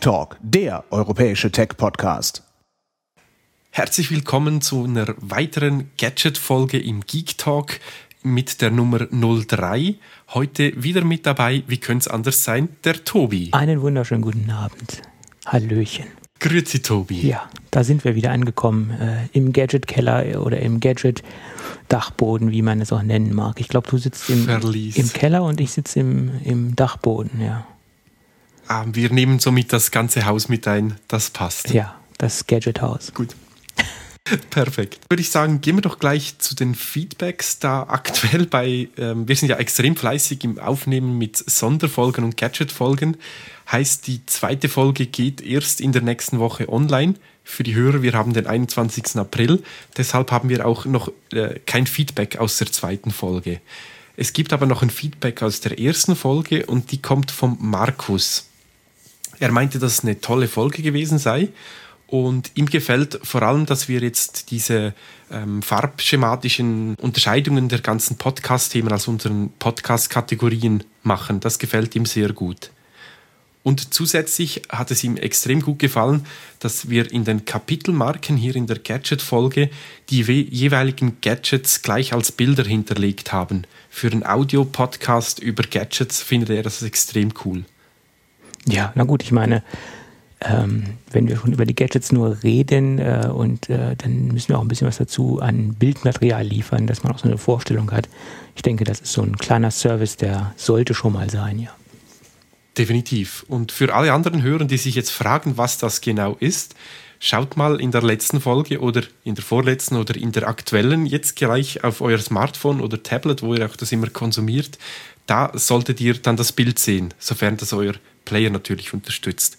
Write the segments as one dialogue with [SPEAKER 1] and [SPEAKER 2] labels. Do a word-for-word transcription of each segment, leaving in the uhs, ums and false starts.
[SPEAKER 1] Talk, der europäische Tech-Podcast.
[SPEAKER 2] Herzlich willkommen zu einer weiteren Gadget-Folge im Geek Talk mit der Nummer null drei. Heute wieder mit dabei, wie könnte es anders sein, der Tobi.
[SPEAKER 3] Einen wunderschönen guten Abend. Hallöchen.
[SPEAKER 2] Grüezi, Tobi.
[SPEAKER 3] Ja, da sind wir wieder angekommen, äh, im Gadget-Keller oder im Gadget-Dachboden, wie man es auch nennen mag. Ich glaube, du sitzt im, im Keller und ich sitze im, im Dachboden, ja.
[SPEAKER 2] Ah, wir nehmen somit das ganze Haus mit ein, das passt.
[SPEAKER 3] Ja, das Gadget-Haus.
[SPEAKER 2] Gut. Perfekt. Würde ich sagen, gehen wir doch gleich zu den Feedbacks. Da aktuell bei, ähm, wir sind ja extrem fleißig im Aufnehmen mit Sonderfolgen und Gadget-Folgen. Heißt, die zweite Folge geht erst in der nächsten Woche online. Für die Hörer, wir haben den einundzwanzigsten April. Deshalb haben wir auch noch äh, kein Feedback aus der zweiten Folge. Es gibt aber noch ein Feedback aus der ersten Folge und die kommt vom Markus. Er meinte, dass es eine tolle Folge gewesen sei. Und ihm gefällt vor allem, dass wir jetzt diese ähm, farbschematischen Unterscheidungen der ganzen Podcast-Themen als unseren Podcast-Kategorien machen. Das gefällt ihm sehr gut. Und zusätzlich hat es ihm extrem gut gefallen, dass wir in den Kapitelmarken hier in der Gadget-Folge die jeweiligen Gadgets gleich als Bilder hinterlegt haben. Für einen Audio-Podcast über Gadgets findet er das extrem cool.
[SPEAKER 3] Ja, na gut, ich meine, ähm, wenn wir schon über die Gadgets nur reden äh, und äh, dann müssen wir auch ein bisschen was dazu an Bildmaterial liefern, dass man auch so eine Vorstellung hat. Ich denke, das ist so ein kleiner Service, der sollte schon mal sein, ja.
[SPEAKER 2] Definitiv. Und für alle anderen Hörer, die sich jetzt fragen, was das genau ist, schaut mal in der letzten Folge oder in der vorletzten oder in der aktuellen jetzt gleich auf euer Smartphone oder Tablet, wo ihr auch das immer konsumiert. Da solltet ihr dann das Bild sehen, sofern das euer Player natürlich unterstützt.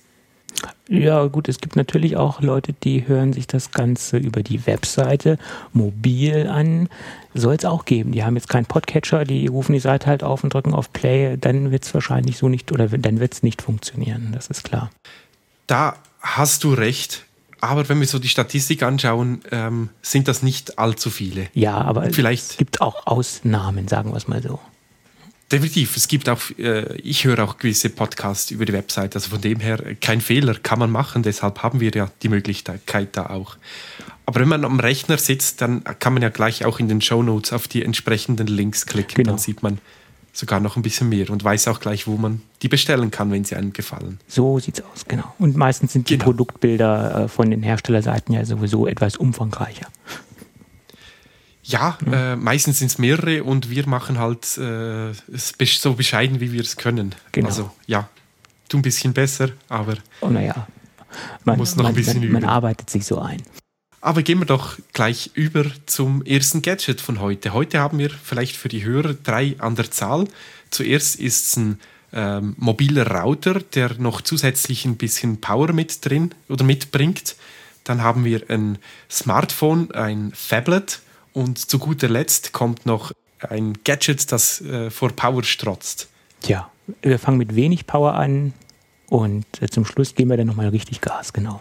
[SPEAKER 3] Ja gut, es gibt natürlich auch Leute, die hören sich das Ganze über die Webseite mobil an. Soll es auch geben. Die haben jetzt keinen Podcatcher, die rufen die Seite halt auf und drücken auf Play. Dann wird es wahrscheinlich so nicht, oder dann wird es nicht funktionieren, das ist klar.
[SPEAKER 2] Da hast du recht. Aber wenn wir so die Statistik anschauen, ähm, sind das nicht allzu viele.
[SPEAKER 3] Ja, aber
[SPEAKER 2] Vielleicht
[SPEAKER 3] es gibt auch Ausnahmen, sagen wir es mal so.
[SPEAKER 2] Definitiv. Es gibt auch, äh, ich höre auch gewisse Podcasts über die Website, also von dem her kein Fehler, kann man machen, deshalb haben wir ja die Möglichkeit da auch. Aber wenn man am Rechner sitzt, dann kann man ja gleich auch in den Shownotes auf die entsprechenden Links klicken,
[SPEAKER 3] genau.
[SPEAKER 2] Dann sieht man sogar noch ein bisschen mehr und weiß auch gleich, wo man die bestellen kann, wenn sie einem gefallen.
[SPEAKER 3] So sieht's aus, genau. Und meistens sind die
[SPEAKER 2] genau.
[SPEAKER 3] Produktbilder äh, von den Herstellerseiten ja sowieso etwas umfangreicher.
[SPEAKER 2] Ja, äh, meistens sind es mehrere und wir machen halt äh, es so bescheiden, wie wir es können.
[SPEAKER 3] Genau.
[SPEAKER 2] Also ja, du ein bisschen besser, aber
[SPEAKER 3] oh, naja. man
[SPEAKER 2] muss noch
[SPEAKER 3] man,
[SPEAKER 2] ein bisschen
[SPEAKER 3] man,
[SPEAKER 2] üben.
[SPEAKER 3] Man arbeitet sich so ein.
[SPEAKER 2] Aber gehen wir doch gleich über zum ersten Gadget von heute. Heute haben wir vielleicht für die Hörer drei an der Zahl. Zuerst ist es ein ähm, mobiler Router, der noch zusätzlich ein bisschen Power mit drin oder mitbringt. Dann haben wir ein Smartphone, ein Phablet. Und zu guter Letzt kommt noch ein Gadget, das äh, vor Power strotzt.
[SPEAKER 3] Tja, wir fangen mit wenig Power an und äh, zum Schluss geben wir dann nochmal richtig Gas, genau.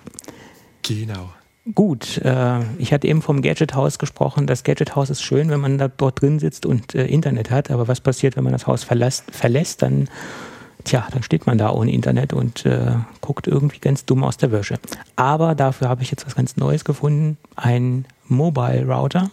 [SPEAKER 2] Genau.
[SPEAKER 3] Gut, äh, ich hatte eben vom Gadget-Haus gesprochen. Das Gadget-Haus ist schön, wenn man da dort drin sitzt und äh, Internet hat. Aber was passiert, wenn man das Haus verlässt, verlässt dann, tja, dann steht man da ohne Internet und äh, guckt irgendwie ganz dumm aus der Wäsche. Aber dafür habe ich jetzt was ganz Neues gefunden. Ein Mobile Router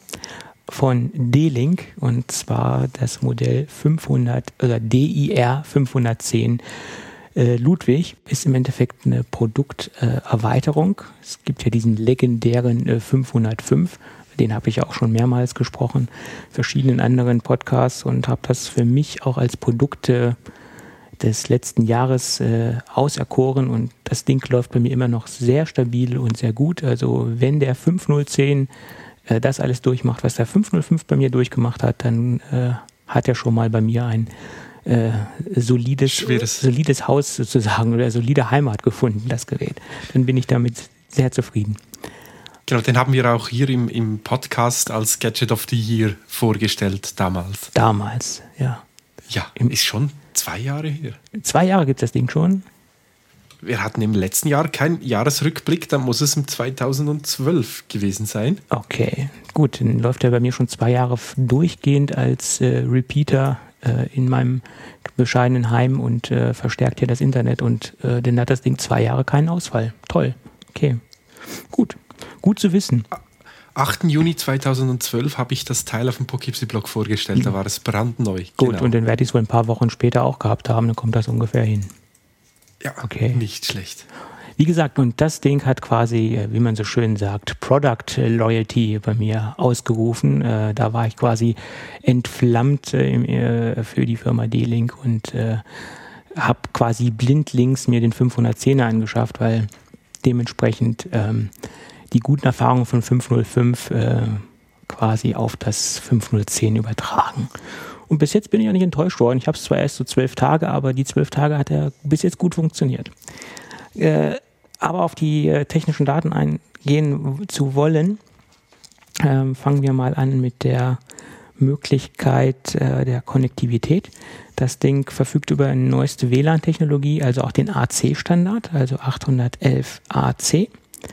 [SPEAKER 3] von D-Link und zwar das Modell fünfhundert oder D I R fünfhundertzehn äh, Ludwig ist im Endeffekt eine Produkterweiterung. Äh, es gibt ja diesen legendären äh, fünfhundertfünf, den habe ich auch schon mehrmals gesprochen, verschiedenen anderen Podcasts und habe das für mich auch als Produkte des letzten Jahres äh, auserkoren und das Ding läuft bei mir immer noch sehr stabil und sehr gut. Also wenn der fünfhundertzehn äh, das alles durchmacht, was der fünfhundertfünf bei mir durchgemacht hat, dann äh, hat er schon mal bei mir ein äh, solides, solides Haus sozusagen oder solide Heimat gefunden, das Gerät. Dann bin ich damit sehr zufrieden.
[SPEAKER 2] Genau, den haben wir auch hier im, im Podcast als Gadget of the Year vorgestellt damals.
[SPEAKER 3] Damals, ja.
[SPEAKER 2] Ja, Im, ist schon zwei Jahre her.
[SPEAKER 3] Zwei Jahre gibt es das Ding schon?
[SPEAKER 2] Wir hatten im letzten Jahr keinen Jahresrückblick, dann muss es im zweitausendzwölf gewesen sein.
[SPEAKER 3] Okay, gut, dann läuft er bei mir schon zwei Jahre durchgehend als äh, Repeater äh, in meinem bescheidenen Heim und äh, verstärkt hier das Internet und äh, dann hat das Ding zwei Jahre keinen Ausfall. Toll. Okay. Gut. Gut zu wissen.
[SPEAKER 2] achten Juni zweitausendzwölf habe ich das Teil auf dem Poughkeepsie-Blog vorgestellt. Mhm. Da war es brandneu.
[SPEAKER 3] Gut,
[SPEAKER 2] genau.
[SPEAKER 3] Und dann werde ich es wohl ein paar Wochen später auch gehabt haben. Dann kommt das ungefähr hin.
[SPEAKER 2] Ja,
[SPEAKER 3] okay.
[SPEAKER 2] Nicht schlecht.
[SPEAKER 3] Wie gesagt, und das Ding hat quasi, wie man so schön sagt, Product Loyalty bei mir ausgerufen. Äh, da war ich quasi entflammt äh, im, äh, für die Firma D-Link und äh, habe quasi blindlings mir den fünfhundertzehner angeschafft, weil dementsprechend ähm, die guten Erfahrungen von fünfhundertfünf äh, quasi auf das fünfhundertzehn übertragen. Und bis jetzt bin ich auch nicht enttäuscht worden. Ich habe es zwar erst so zwölf Tage, aber die zwölf Tage hat er bis jetzt gut funktioniert. Äh, aber auf die äh, technischen Daten eingehen zu wollen, äh, fangen wir mal an mit der Möglichkeit äh, der Konnektivität. Das Ding verfügt über eine neueste W L A N-Technologie, also auch den A C-Standard, also achthundertelf A C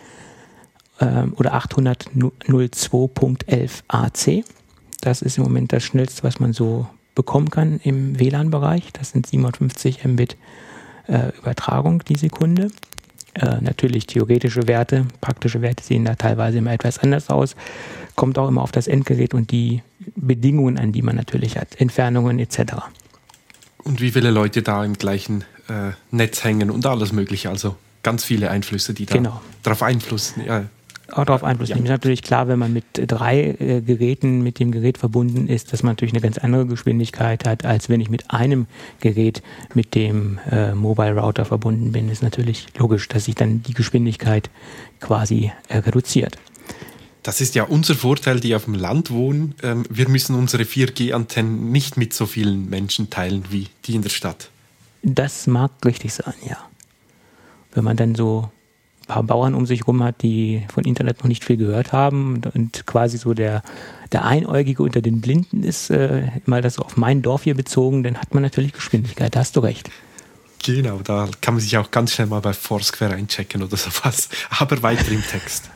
[SPEAKER 3] äh, oder achthundertzwei Punkt elf A C. Das ist im Moment das Schnellste, was man so bekommen kann im W L A N-Bereich. Das sind siebenhundertfünfzig Mbit äh, Übertragung die Sekunde. Äh, natürlich theoretische Werte, praktische Werte sehen da teilweise immer etwas anders aus. Kommt auch immer auf das Endgerät und die Bedingungen an, die man natürlich hat, Entfernungen et cetera.
[SPEAKER 2] Und wie viele Leute da im gleichen äh, Netz hängen und alles Mögliche. Also ganz viele Einflüsse, die da
[SPEAKER 3] genau.
[SPEAKER 2] darauf Einfluss ja.
[SPEAKER 3] auch darauf Einfluss nehmen. Ja. Ist natürlich klar, wenn man mit drei äh, Geräten mit dem Gerät verbunden ist, dass man natürlich eine ganz andere Geschwindigkeit hat, als wenn ich mit einem Gerät mit dem äh, Mobile Router verbunden bin. Ist natürlich logisch, dass sich dann die Geschwindigkeit quasi äh, reduziert.
[SPEAKER 2] Das ist ja unser Vorteil, die auf dem Land wohnen. Ähm, wir müssen unsere vier G Antennen nicht mit so vielen Menschen teilen wie die in der Stadt.
[SPEAKER 3] Das mag richtig sein, ja. Wenn man dann so ein paar Bauern um sich rum hat, die von Internet noch nicht viel gehört haben und, und quasi so der, der Einäugige unter den Blinden ist, äh, mal das auf mein Dorf hier bezogen, dann hat man natürlich Geschwindigkeit, da hast du recht.
[SPEAKER 2] Genau, da kann man sich auch ganz schnell mal bei Foursquare einchecken oder sowas, aber weiter im Text.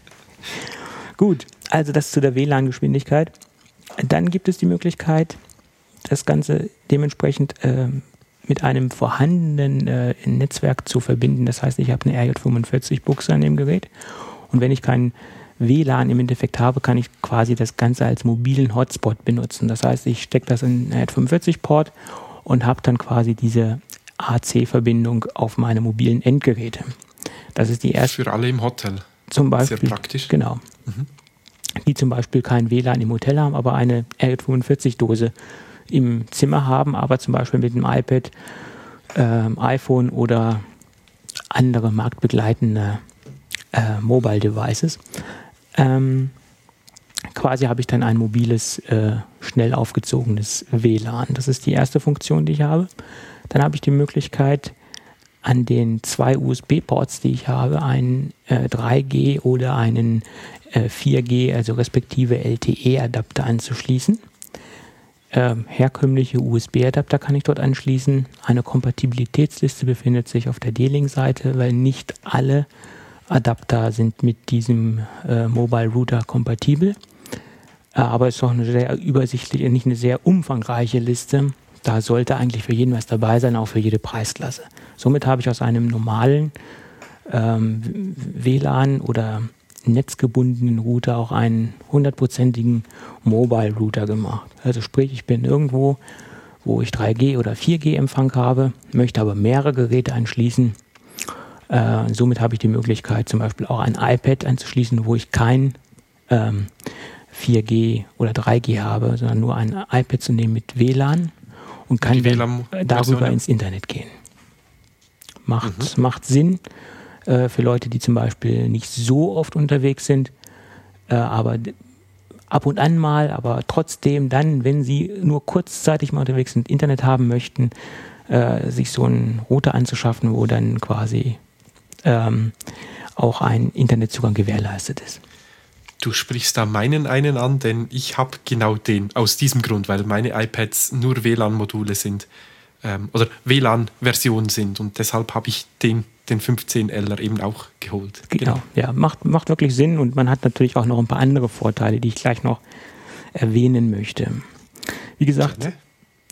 [SPEAKER 3] Gut, also das zu der W L A N-Geschwindigkeit. Dann gibt es die Möglichkeit, das Ganze dementsprechend äh, mit einem vorhandenen äh, Netzwerk zu verbinden. Das heißt, ich habe eine R J fünfundvierzig Buchse an dem Gerät und wenn ich kein W L A N im Endeffekt habe, kann ich quasi das Ganze als mobilen Hotspot benutzen. Das heißt, ich stecke das in einen R J fünfundvierzig Port und habe dann quasi diese A C-Verbindung auf meine mobilen Endgeräte. Das ist die erste.
[SPEAKER 2] Für alle im Hotel.
[SPEAKER 3] Zum Beispiel,
[SPEAKER 2] sehr praktisch.
[SPEAKER 3] Genau. Mhm. Die zum Beispiel kein W L A N im Hotel haben, aber eine R J fünfundvierzig Dose im Zimmer haben, aber zum Beispiel mit einem iPad, ähm, iPhone oder andere marktbegleitende äh, Mobile Devices. Ähm, quasi habe ich dann ein mobiles, äh, schnell aufgezogenes W L A N. Das ist die erste Funktion, die ich habe. Dann habe ich die Möglichkeit, an den zwei U S B-Ports, die ich habe, einen äh, drei G oder einen äh, vier G, also respektive L T E-Adapter anzuschließen. Ähm, herkömmliche U S B-Adapter kann ich dort anschließen. Eine Kompatibilitätsliste befindet sich auf der D-Link-Seite, weil nicht alle Adapter sind mit diesem äh, Mobile Router kompatibel. Äh, aber es ist auch eine sehr übersichtliche, nicht eine sehr umfangreiche Liste. Da sollte eigentlich für jeden was dabei sein, auch für jede Preisklasse. Somit habe ich aus einem normalen ähm, W L A N oder netzgebundenen Router auch einen hundertprozentigen Mobile Router gemacht. Also sprich, ich bin irgendwo, wo ich drei G oder vier G Empfang habe, möchte aber mehrere Geräte anschließen. Äh, somit habe ich die Möglichkeit, zum Beispiel auch ein iPad anzuschließen, wo ich kein ähm, vier G oder drei G habe, sondern nur ein iPad zu nehmen mit W L A N und kann dann darüber ins Internet gehen. Macht, mhm. macht Sinn äh, für Leute, die zum Beispiel nicht so oft unterwegs sind, äh, aber d- ab und an mal, aber trotzdem dann, wenn sie nur kurzzeitig mal unterwegs sind, Internet haben möchten, äh, sich so einen Router anzuschaffen, wo dann quasi ähm, auch ein Internetzugang gewährleistet ist.
[SPEAKER 2] Du sprichst da meinen einen an, denn ich habe genau den, aus diesem Grund, weil meine iPads nur W L A N-Module sind ähm, oder W L A N-Versionen sind und deshalb habe ich den, den fünfzehn L R eben auch geholt.
[SPEAKER 3] Genau, genau. Ja, macht, macht wirklich Sinn und man hat natürlich auch noch ein paar andere Vorteile, die ich gleich noch erwähnen möchte. Wie gesagt,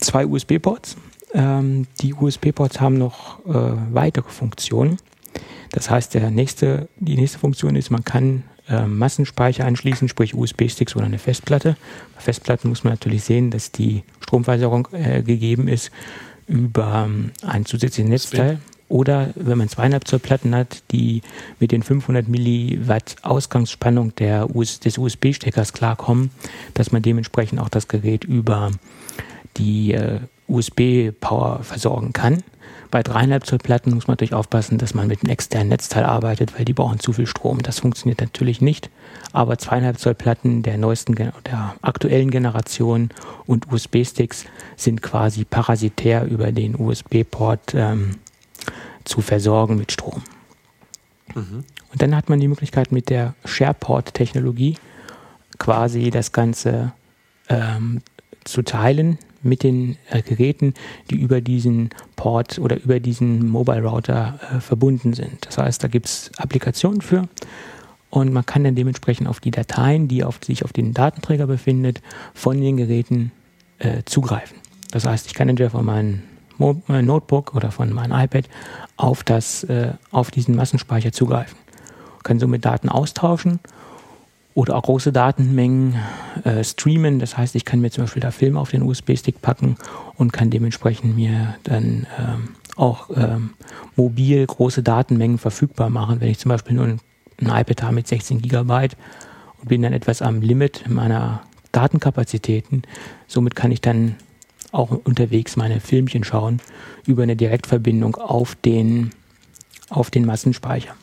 [SPEAKER 3] zwei U S B-Ports. Ähm, die U S B-Ports haben noch äh, weitere Funktionen. Das heißt, der nächste, die nächste Funktion ist, man kann äh, Massenspeicher anschließen, sprich U S B-Sticks oder eine Festplatte. Bei Festplatten muss man natürlich sehen, dass die Stromversorgung äh, gegeben ist über ähm, ein zusätzliches Netzteil. Oder wenn man zweieinhalb Zoll Platten hat, die mit den fünfhundert Milliwatt Ausgangsspannung der U S, des U S B-Steckers klarkommen, dass man dementsprechend auch das Gerät über die äh, U S B-Power versorgen kann. Bei dreieinhalb Zoll Platten muss man natürlich aufpassen, dass man mit einem externen Netzteil arbeitet, weil die brauchen zu viel Strom. Das funktioniert natürlich nicht. Aber zweieinhalb Zoll Platten der neuesten, der aktuellen Generation und U S B-Sticks sind quasi parasitär über den U S B-Port ähm, zu versorgen mit Strom. Mhm. Und dann hat man die Möglichkeit mit der SharePort-Technologie quasi das Ganze ähm, zu teilen mit den äh, Geräten, die über diesen Port oder über diesen Mobile Router äh, verbunden sind. Das heißt, da gibt es Applikationen für und man kann dann dementsprechend auf die Dateien, die auf, sich auf den Datenträger befindet, von den Geräten äh, zugreifen. Das heißt, ich kann entweder von meinem Mo- äh, Notebook oder von meinem iPad auf, das, äh, auf diesen Massenspeicher zugreifen. Kann somit Daten austauschen oder auch große Datenmengen äh, streamen. Das heißt, ich kann mir zum Beispiel da Filme auf den U S B-Stick packen und kann dementsprechend mir dann ähm, auch ähm, mobil große Datenmengen verfügbar machen. Wenn ich zum Beispiel nur ein, ein iPad habe mit sechzehn Gigabyte und bin dann etwas am Limit meiner Datenkapazitäten, somit kann ich dann auch unterwegs meine Filmchen schauen über eine Direktverbindung auf den, auf den Massenspeicher.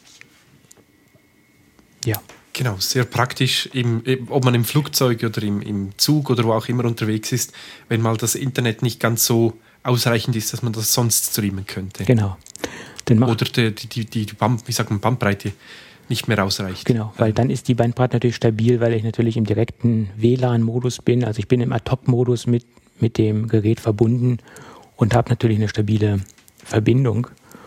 [SPEAKER 3] Ja.
[SPEAKER 2] Genau, sehr praktisch, im, ob man im Flugzeug oder im, im Zug oder wo auch immer unterwegs ist, wenn mal das Internet nicht ganz so ausreichend ist, dass man das sonst streamen könnte.
[SPEAKER 3] Genau.
[SPEAKER 2] Oder die, die, die, die Band, wie sagt man, Bandbreite nicht mehr ausreicht.
[SPEAKER 3] Genau, weil dann ist die Bandbreite natürlich stabil, weil ich natürlich im direkten W L A N-Modus bin. Also ich bin im Ad Hoc-Modus mit, mit dem Gerät verbunden und habe natürlich eine stabile Verbindung.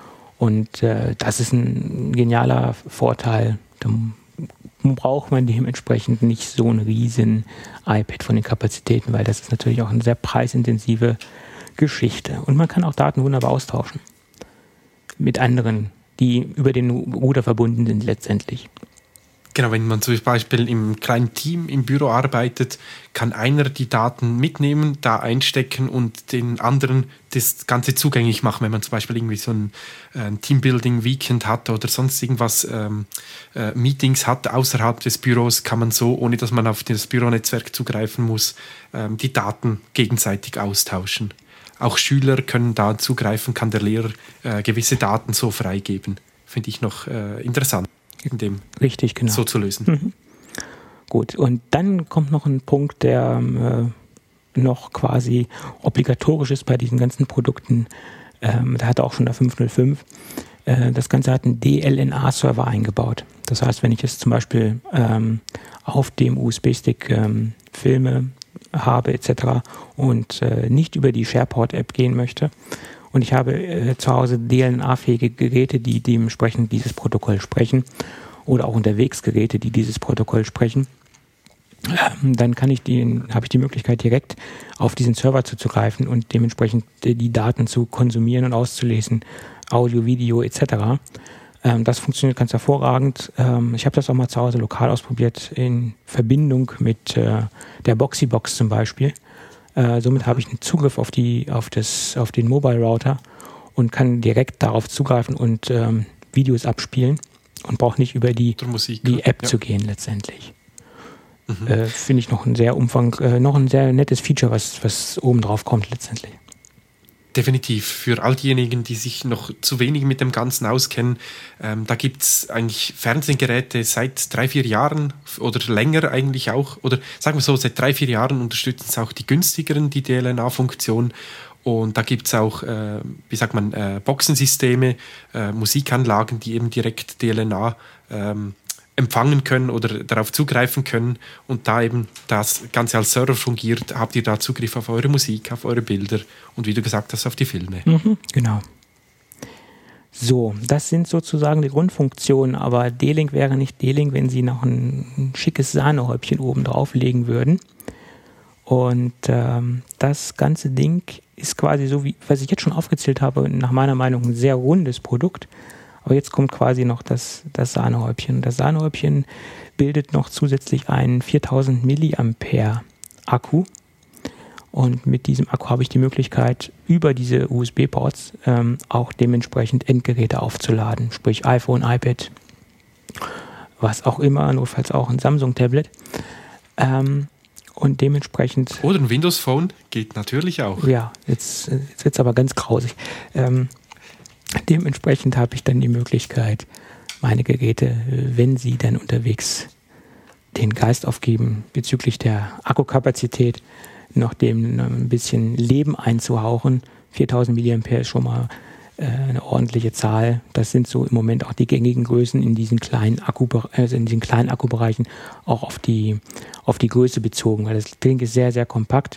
[SPEAKER 3] Und äh, das ist ein genialer Vorteil. Da braucht man dementsprechend nicht so ein riesen iPad von den Kapazitäten, weil das ist natürlich auch eine sehr preisintensive Geschichte. Und man kann auch Daten wunderbar austauschen mit anderen, die über den Router verbunden sind letztendlich.
[SPEAKER 2] Genau, wenn man zum Beispiel im kleinen Team im Büro arbeitet, kann einer die Daten mitnehmen, da einstecken und den anderen das Ganze zugänglich machen. Wenn man zum Beispiel irgendwie so ein, ein Teambuilding-Weekend hat oder sonst irgendwas, ähm, äh, Meetings hat außerhalb des Büros, kann man so, ohne dass man auf das Büronetzwerk zugreifen muss, ähm, die Daten gegenseitig austauschen. Auch Schüler können da zugreifen, kann der Lehrer äh, gewisse Daten so freigeben. Finde ich noch äh, interessant. In dem
[SPEAKER 3] Richtig, genau.
[SPEAKER 2] So zu lösen.
[SPEAKER 3] Mhm. Gut, und dann kommt noch ein Punkt, der äh, noch quasi obligatorisch ist bei diesen ganzen Produkten. Ähm, da hat auch schon der fünf null fünf. Äh, das Ganze hat einen D L N A-Server eingebaut. Das heißt, wenn ich jetzt zum Beispiel ähm, auf dem U S B-Stick ähm, Filme habe et cetera und äh, nicht über die SharePort-App gehen möchte, und ich habe äh, zu Hause D L N A-fähige Geräte, die dementsprechend dieses Protokoll sprechen oder auch unterwegs Geräte, die dieses Protokoll sprechen. Ähm, dann kann ich den, habe ich die Möglichkeit, direkt auf diesen Server zuzugreifen und dementsprechend äh, die Daten zu konsumieren und auszulesen, Audio, Video et cetera. Ähm, das funktioniert ganz hervorragend. Ähm, ich habe das auch mal zu Hause lokal ausprobiert in Verbindung mit äh, der Boxybox zum Beispiel. Äh, somit habe ich einen Zugriff auf, die, auf, das, auf den Mobile Router und kann direkt darauf zugreifen und ähm, Videos abspielen und brauche nicht über die,
[SPEAKER 2] Musik,
[SPEAKER 3] die App
[SPEAKER 2] ja.
[SPEAKER 3] zu gehen letztendlich.
[SPEAKER 2] Mhm.
[SPEAKER 3] Äh, Finde ich noch ein sehr Umfang, äh, noch ein sehr nettes Feature, was, was oben drauf kommt letztendlich.
[SPEAKER 2] Definitiv. Für all diejenigen, die sich noch zu wenig mit dem Ganzen auskennen, ähm, da gibt es eigentlich Fernsehgeräte seit drei, vier Jahren oder länger eigentlich auch, oder sagen wir so, seit drei, vier Jahren unterstützen es auch die günstigeren, die D L N A-Funktion. Und da gibt es auch, äh, wie sagt man, äh, Boxensysteme, äh, Musikanlagen, die eben direkt D L N A ähm, empfangen können oder darauf zugreifen können und da eben das Ganze als Server fungiert, habt ihr da Zugriff auf eure Musik, auf eure Bilder und wie du gesagt hast, auf die Filme.
[SPEAKER 3] Mhm, genau. So, das sind sozusagen die Grundfunktionen, aber D-Link wäre nicht D-Link, wenn Sie noch ein, ein schickes Sahnehäubchen oben drauflegen würden. Und ähm, das ganze Ding ist quasi so, wie was ich jetzt schon aufgezählt habe, nach meiner Meinung ein sehr rundes Produkt. Aber jetzt kommt quasi noch das, das Sahnehäubchen. Das Sahnehäubchen bildet noch zusätzlich einen viertausend Milliampere Akku. Und mit diesem Akku habe ich die Möglichkeit, über diese U S B-Ports ähm, auch dementsprechend Endgeräte aufzuladen. Sprich iPhone, iPad, was auch immer, notfalls auch ein Samsung-Tablet. Ähm, Und dementsprechend...
[SPEAKER 2] Oder ein Windows-Phone geht natürlich auch.
[SPEAKER 3] Ja, jetzt, jetzt wird es aber ganz grausig. Ähm, dementsprechend habe ich dann die Möglichkeit, meine Geräte, wenn sie dann unterwegs den Geist aufgeben bezüglich der Akkukapazität, noch dem ein bisschen Leben einzuhauchen. viertausend Milliampere ist schon mal äh, eine ordentliche Zahl. Das sind so im Moment auch die gängigen Größen in diesen kleinen Akku, also in diesen kleinen Akkubereichen, auch auf die, auf die Größe bezogen, weil das Ding ist sehr, sehr kompakt.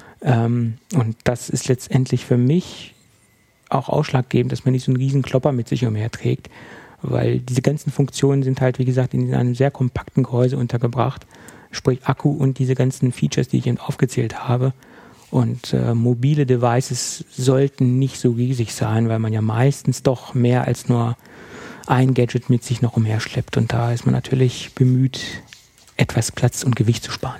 [SPEAKER 3] Ähm, und das ist letztendlich für mich auch ausschlaggebend, dass man nicht so einen riesen Klopper mit sich umherträgt, weil diese ganzen Funktionen sind halt, wie gesagt, in einem sehr kompakten Gehäuse untergebracht, sprich Akku und diese ganzen Features, die ich eben aufgezählt habe. Und äh, mobile Devices sollten nicht so riesig sein, weil man ja meistens doch mehr als nur ein Gadget mit sich noch umherschleppt. Und da ist man natürlich bemüht, etwas Platz und Gewicht zu sparen.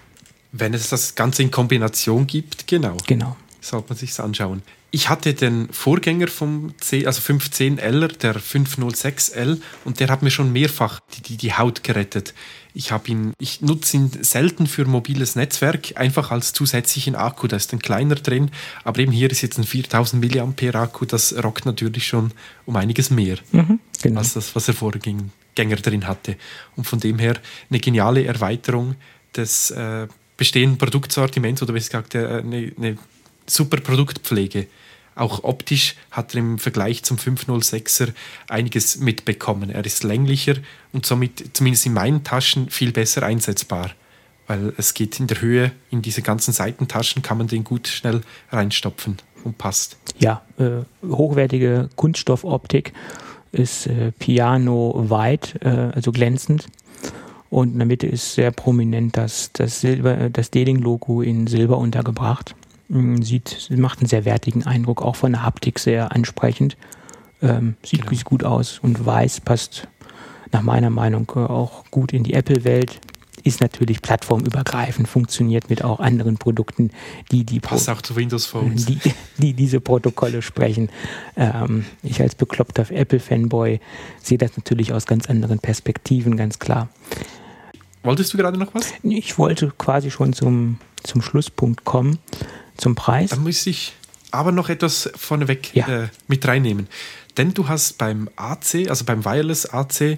[SPEAKER 2] Wenn es das Ganze in Kombination gibt, genau.
[SPEAKER 3] Genau.
[SPEAKER 2] Sollte man sich anschauen. Ich hatte den Vorgänger vom C, also fünf zehn L, der fünf null sechs L, und der hat mir schon mehrfach die, die, die Haut gerettet. Ich, hab ihn, ich nutze ihn selten für mobiles Netzwerk, einfach als zusätzlichen Akku. Da ist ein kleiner drin, aber eben hier ist jetzt ein viertausend Milliampere Akku, das rockt natürlich schon um einiges mehr,
[SPEAKER 3] mhm, genau.
[SPEAKER 2] als das, was der Vorgänger drin hatte. Und von dem her eine geniale Erweiterung des äh, bestehenden Produktsortiments oder besser gesagt eine, eine super Produktpflege. Auch optisch hat er im Vergleich zum fünf null sechser einiges mitbekommen. Er ist länglicher und somit, zumindest in meinen Taschen, viel besser einsetzbar. Weil es geht in der Höhe, in diese ganzen Seitentaschen kann man den gut schnell reinstopfen und passt.
[SPEAKER 3] Ja, äh, hochwertige Kunststoffoptik ist äh, Piano-White, äh, also glänzend. Und in der Mitte ist sehr prominent das, das, Silber, das D-Link-Logo in Silber untergebracht. Sieht, macht einen sehr wertigen Eindruck, auch von der Haptik sehr ansprechend. Ähm, sieht genau. gut aus und weiß passt nach meiner Meinung auch gut in die Apple-Welt. Ist natürlich plattformübergreifend, funktioniert mit auch anderen Produkten, die die
[SPEAKER 2] passt Pro- auch zu Windows Phones,
[SPEAKER 3] die, die diese Protokolle sprechen. Ähm, ich als bekloppter Apple-Fanboy sehe das natürlich aus ganz anderen Perspektiven, ganz klar.
[SPEAKER 2] Wolltest du gerade noch was?
[SPEAKER 3] Ich wollte quasi schon zum, zum Schlusspunkt kommen. Zum Preis.
[SPEAKER 2] Da muss ich aber noch etwas vorneweg
[SPEAKER 3] ja.
[SPEAKER 2] äh, mit reinnehmen. Denn du hast beim A C, also beim Wireless A C,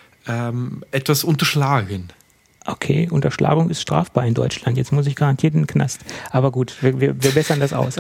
[SPEAKER 2] ähm, etwas unterschlagen.
[SPEAKER 3] Okay, Unterschlagung ist strafbar in Deutschland. Jetzt muss ich garantiert in den Knast. Aber gut, wir, wir, wir bessern das aus.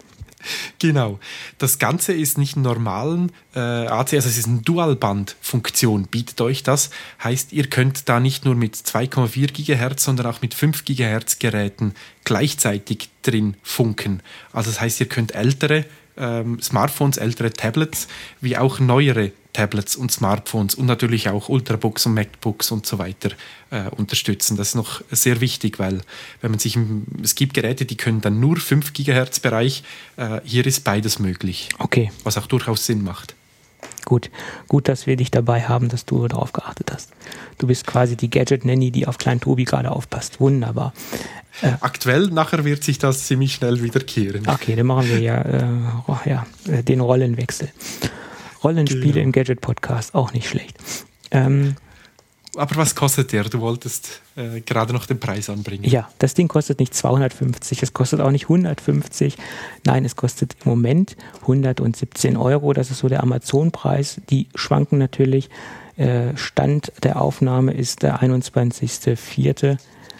[SPEAKER 2] Genau. Das Ganze ist nicht einen normalen äh, A C, also es ist eine Dualband-Funktion, bietet euch das. Heißt, ihr könnt da nicht nur mit zwei Komma vier Gigahertz, sondern auch mit fünf Gigahertz Geräten gleichzeitig drin funken. Also das heißt, ihr könnt ältere ähm, Smartphones, ältere Tablets, wie auch neuere Tablets und Smartphones und natürlich auch Ultrabooks und MacBooks und so weiter äh, unterstützen. Das ist noch sehr wichtig, weil wenn man sich im, es gibt Geräte, die können dann nur fünf Gigahertz Bereich, äh, hier ist beides möglich.
[SPEAKER 3] Okay.
[SPEAKER 2] Was auch durchaus Sinn macht.
[SPEAKER 3] Gut, gut, dass wir dich dabei haben, dass du darauf geachtet hast. Du bist quasi die Gadget-Nanny, die auf kleinen Tobi gerade aufpasst. Wunderbar.
[SPEAKER 2] Äh, Aktuell, nachher wird sich das ziemlich schnell wiederkehren.
[SPEAKER 3] Okay, dann machen wir ja, äh, oh, ja den Rollenwechsel. Rollenspiele genau. Im Gadget-Podcast, auch nicht schlecht. Ähm,
[SPEAKER 2] Aber was kostet der? Du wolltest äh, gerade noch den Preis anbringen.
[SPEAKER 3] Ja, das Ding kostet nicht zweihundertfünfzig, es kostet auch nicht hundertfünfzig. Nein, es kostet im Moment hundertsiebzehn Euro. Das ist so der Amazon-Preis. Die schwanken natürlich. Äh, Stand der Aufnahme ist der einundzwanzigster vierte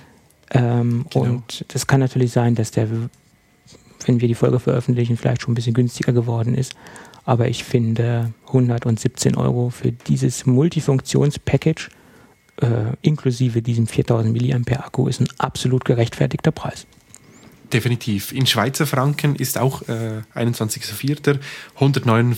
[SPEAKER 3] Ähm, genau. Und das kann natürlich sein, dass der, wenn wir die Folge veröffentlichen, vielleicht schon ein bisschen günstiger geworden ist. Aber ich finde hundertsiebzehn Euro für dieses Multifunktions-Package äh, inklusive diesem viertausend Milliampere Akku ist ein absolut gerechtfertigter Preis.
[SPEAKER 2] Definitiv. In Schweizer Franken ist auch äh, einundzwanzigster vierter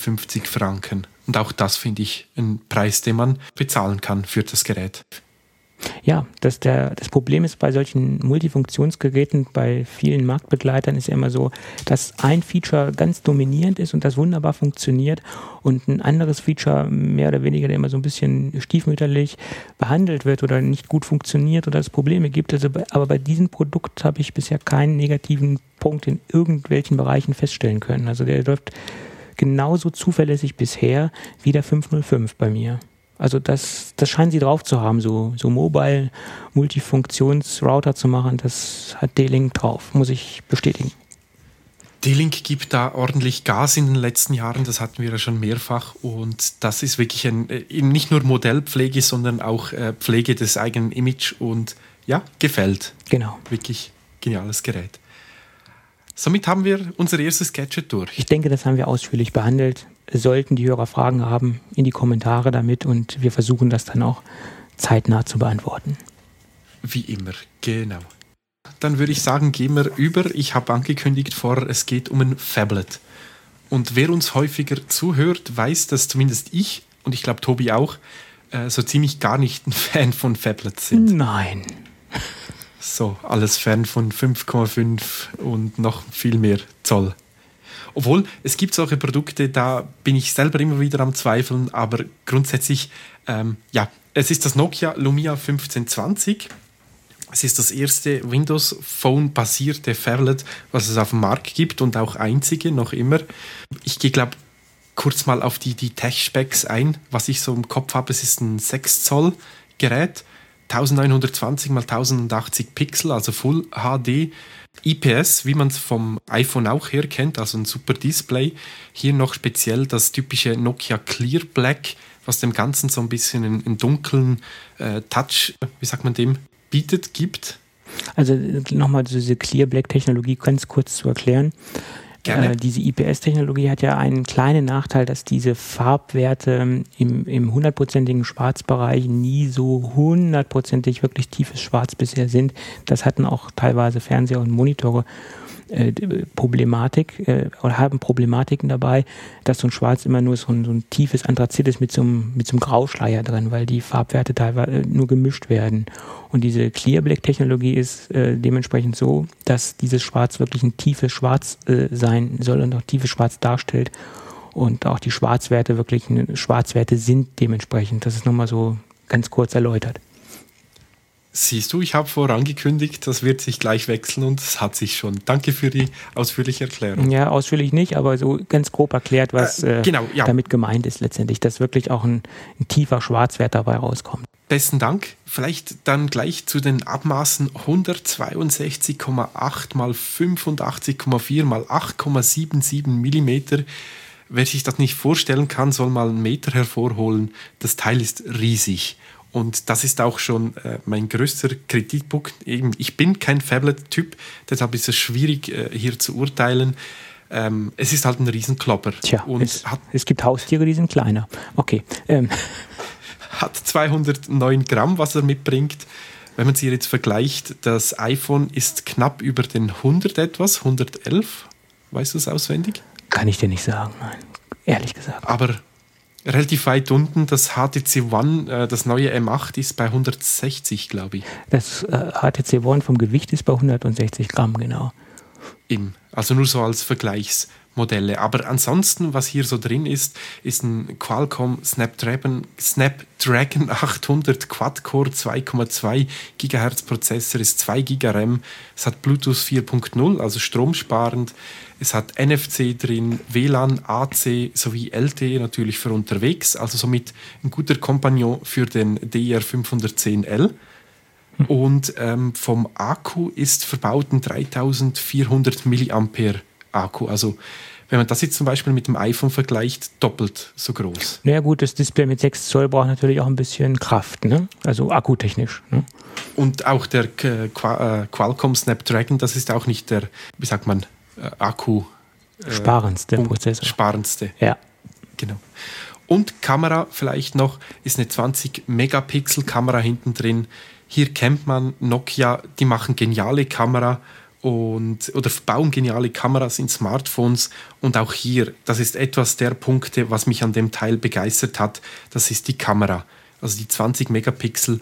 [SPEAKER 2] hundertneunundfünfzig Franken. Und auch das finde ich ein Preis, den man bezahlen kann für das Gerät.
[SPEAKER 3] Ja, das, der, das Problem ist bei solchen Multifunktionsgeräten, bei vielen Marktbegleitern ist ja immer so, dass ein Feature ganz dominierend ist und das wunderbar funktioniert und ein anderes Feature mehr oder weniger immer so ein bisschen stiefmütterlich behandelt wird oder nicht gut funktioniert oder es Probleme gibt. Also bei, aber bei diesem Produkt habe ich bisher keinen negativen Punkt in irgendwelchen Bereichen feststellen können. Also der läuft genauso zuverlässig bisher wie der fünf null fünf bei mir. Also das, das scheinen sie drauf zu haben, so, so Mobile Multifunktionsrouter zu machen, das hat D-Link drauf, muss ich bestätigen.
[SPEAKER 2] D-Link gibt da ordentlich Gas in den letzten Jahren, das hatten wir ja schon mehrfach und das ist wirklich ein, nicht nur Modellpflege, sondern auch Pflege des eigenen Image und ja, gefällt.
[SPEAKER 3] Genau.
[SPEAKER 2] Wirklich geniales Gerät. Somit haben wir unser erstes Gadget durch.
[SPEAKER 3] Ich denke, das haben wir ausführlich behandelt. Sollten die Hörer Fragen haben, in die Kommentare damit und wir versuchen das dann auch zeitnah zu beantworten.
[SPEAKER 2] Wie immer, genau. Dann würde ich sagen, gehen wir über. Ich habe angekündigt vorher, es geht um ein Phablet. Und wer uns häufiger zuhört, weiß, dass zumindest ich und ich glaube Tobi auch äh, so ziemlich gar nicht ein Fan von Phablets sind.
[SPEAKER 3] Nein.
[SPEAKER 2] So, alles fern von fünf Komma fünf und noch viel mehr Zoll. Obwohl, es gibt solche Produkte, da bin ich selber immer wieder am Zweifeln, aber grundsätzlich, ähm, ja, es ist das Nokia Lumia fünfzehn zwanzig. Es ist das erste Windows Phone-basierte Phablet, was es auf dem Markt gibt und auch einzige noch immer. Ich gehe, glaube kurz mal auf die, die Tech-Specs ein, was ich so im Kopf habe. Es ist ein sechs Zoll Gerät, neunzehnhundertzwanzig mal tausendachtzig Pixel, also Full H D. I P S, wie man es vom iPhone auch her kennt, also ein super Display. Hier noch speziell das typische Nokia Clear Black, was dem Ganzen so ein bisschen einen, einen dunklen äh, Touch, wie sagt man dem, bietet, gibt.
[SPEAKER 3] Also nochmal diese Clear Black Technologie ganz kurz zu erklären. Äh, diese I P S-Technologie hat ja einen kleinen Nachteil, dass diese Farbwerte im, im hundertprozentigen Schwarzbereich nie so hundertprozentig wirklich tiefes Schwarz bisher sind. Das hatten auch teilweise Fernseher und Monitore äh, Problematik äh, oder haben Problematiken dabei, dass so ein Schwarz immer nur so ein, so ein tiefes Anthrazit ist mit so einem, mit so einem Grauschleier drin, weil die Farbwerte teilweise nur gemischt werden. Und diese Clear Black Technologie ist äh, dementsprechend so, dass dieses Schwarz wirklich ein tiefes Schwarz äh, sein soll und auch tiefes Schwarz darstellt. Und auch die Schwarzwerte wirklich Schwarzwerte sind dementsprechend. Das ist nochmal so ganz kurz erläutert.
[SPEAKER 2] Siehst du, ich habe vorangekündigt, das wird sich gleich wechseln und es hat sich schon. Danke für die ausführliche Erklärung.
[SPEAKER 3] Ja, ausführlich nicht, aber so ganz grob erklärt, was äh, genau, ja. damit gemeint ist letztendlich, dass wirklich auch ein, ein tiefer Schwarzwert dabei rauskommt.
[SPEAKER 2] Besten Dank. Vielleicht dann gleich zu den Abmaßen hundertzweiundsechzig Komma acht mal fünfundachtzig Komma vier mal acht Komma siebenundsiebzig Millimeter. Wer sich das nicht vorstellen kann, soll mal einen Meter hervorholen. Das Teil ist riesig. Und das ist auch schon äh, mein größter Kritikpunkt. Eben, ich bin kein Phablet-Typ, deshalb ist es schwierig, äh, hier zu urteilen. Ähm, es ist halt ein Riesenklopper.
[SPEAKER 3] Tja,
[SPEAKER 2] und
[SPEAKER 3] es,
[SPEAKER 2] hat,
[SPEAKER 3] es gibt Haustiere, die sind kleiner. Okay. Ähm.
[SPEAKER 2] Hat zweihundertneun Gramm, was er mitbringt. Wenn man sie jetzt vergleicht, das iPhone ist knapp über den hundert etwas, hundertelf. Weißt du es auswendig?
[SPEAKER 3] Kann ich dir nicht sagen, nein. Ehrlich gesagt.
[SPEAKER 2] Aber relativ weit unten, das H T C One, äh, das neue M acht, ist bei hundertsechzig, glaube ich.
[SPEAKER 3] Das äh, H T C One vom Gewicht ist bei hundertsechzig Gramm, genau.
[SPEAKER 2] Eben, also nur so als Vergleichsmodelle. Aber ansonsten, was hier so drin ist, ist ein Qualcomm Snapdragon, Snapdragon achthundert Quad-Core zwei Komma zwei Gigahertz Prozessor, ist zwei Gigabyte RAM, es hat Bluetooth vier Punkt null, also stromsparend. Es hat N F C drin, W L A N, A C sowie L T E natürlich für unterwegs, also somit ein guter Kompagnon für den D I R fünfhundertzehn L. Hm. Und ähm, vom Akku ist verbaut ein dreitausendvierhundert Milliampere Akku. Also wenn man das jetzt zum Beispiel mit dem iPhone vergleicht, doppelt so groß.
[SPEAKER 3] Na ja, gut, das Display mit sechs Zoll braucht natürlich auch ein bisschen Kraft, ne? Also akkutechnisch. Ne?
[SPEAKER 2] Und auch der äh, Qualcomm Snapdragon, das ist auch nicht der, wie sagt man, äh, Akku
[SPEAKER 3] äh, sparendste Prozessor.
[SPEAKER 2] Sparendste.
[SPEAKER 3] Ja.
[SPEAKER 2] Genau. Und Kamera vielleicht noch, ist eine zwanzig Megapixel Kamera hinten drin. Hier kennt man Nokia, die machen geniale Kamera und oder bauen geniale Kameras in Smartphones. Und auch hier, das ist etwas der Punkte, was mich an dem Teil begeistert hat, das ist die Kamera. Also die zwanzig Megapixel,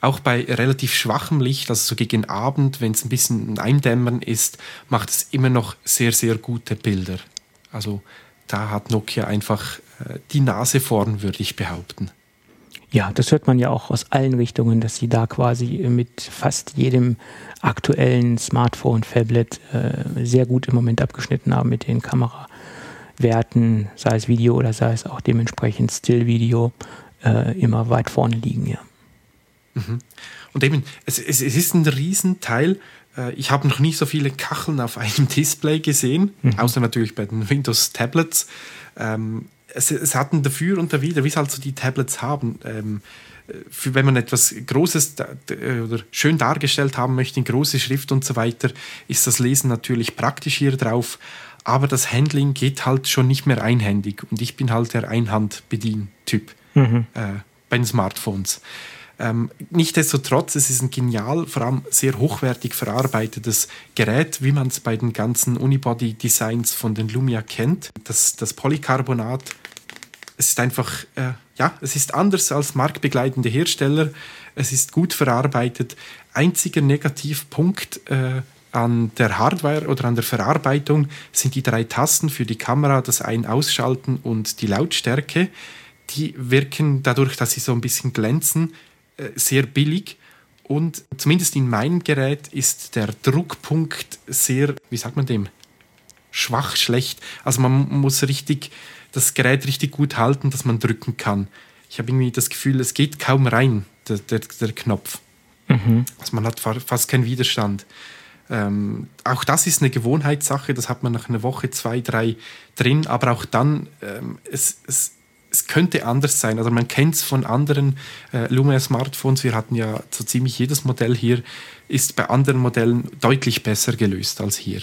[SPEAKER 2] auch bei relativ schwachem Licht, also so gegen Abend, wenn es ein bisschen ein Eindämmern ist, macht es immer noch sehr, sehr gute Bilder. Also da hat Nokia einfach äh, die Nase vorn, würde ich behaupten.
[SPEAKER 3] Ja, das hört man ja auch aus allen Richtungen, dass sie da quasi mit fast jedem aktuellen Smartphone, Phablet äh, sehr gut im Moment abgeschnitten haben mit den Kamerawerten, sei es Video oder sei es auch dementsprechend Still-Video, äh, immer weit vorne liegen, ja.
[SPEAKER 2] Mhm. Und eben, es, es, es ist ein Riesenteil. Äh, ich habe noch nie so viele Kacheln auf einem Display gesehen, mhm. außer natürlich bei den Windows-Tablets. Ähm, Es, es hat ein Dafür und Dawider, wie es halt so die Tablets haben. Ähm, für, wenn man etwas Großes da, oder schön dargestellt haben möchte, in große Schrift und so weiter, ist das Lesen natürlich praktisch hier drauf. Aber das Handling geht halt schon nicht mehr einhändig. Und ich bin halt der Einhandbedien-Typ mhm. äh, bei den Smartphones. Ähm, Nichtsdestotrotz, es ist ein genial, vor allem sehr hochwertig verarbeitetes Gerät, wie man es bei den ganzen Unibody-Designs von den Lumia kennt. Das, das Polycarbonat, es ist einfach, äh, ja, es ist anders als marktbegleitende Hersteller. Es ist gut verarbeitet. Einziger Negativpunkt äh, an der Hardware oder an der Verarbeitung sind die drei Tasten für die Kamera, das Ein-, Ausschalten und die Lautstärke. Die wirken dadurch, dass sie so ein bisschen glänzen, sehr billig, und zumindest in meinem Gerät ist der Druckpunkt sehr, wie sagt man dem, schwach, schlecht. Also man muss richtig das Gerät richtig gut halten, dass man drücken kann. Ich habe irgendwie das Gefühl, es geht kaum rein, der, der, der Knopf. Mhm. Also man hat fast keinen Widerstand. Ähm, auch das ist eine Gewohnheitssache, das hat man nach einer Woche, zwei, drei drin, aber auch dann, ähm, es, es Es könnte anders sein. Also man kennt es von anderen äh, Lumia-Smartphones. Wir hatten ja so ziemlich jedes Modell hier, ist bei anderen Modellen deutlich besser gelöst als hier.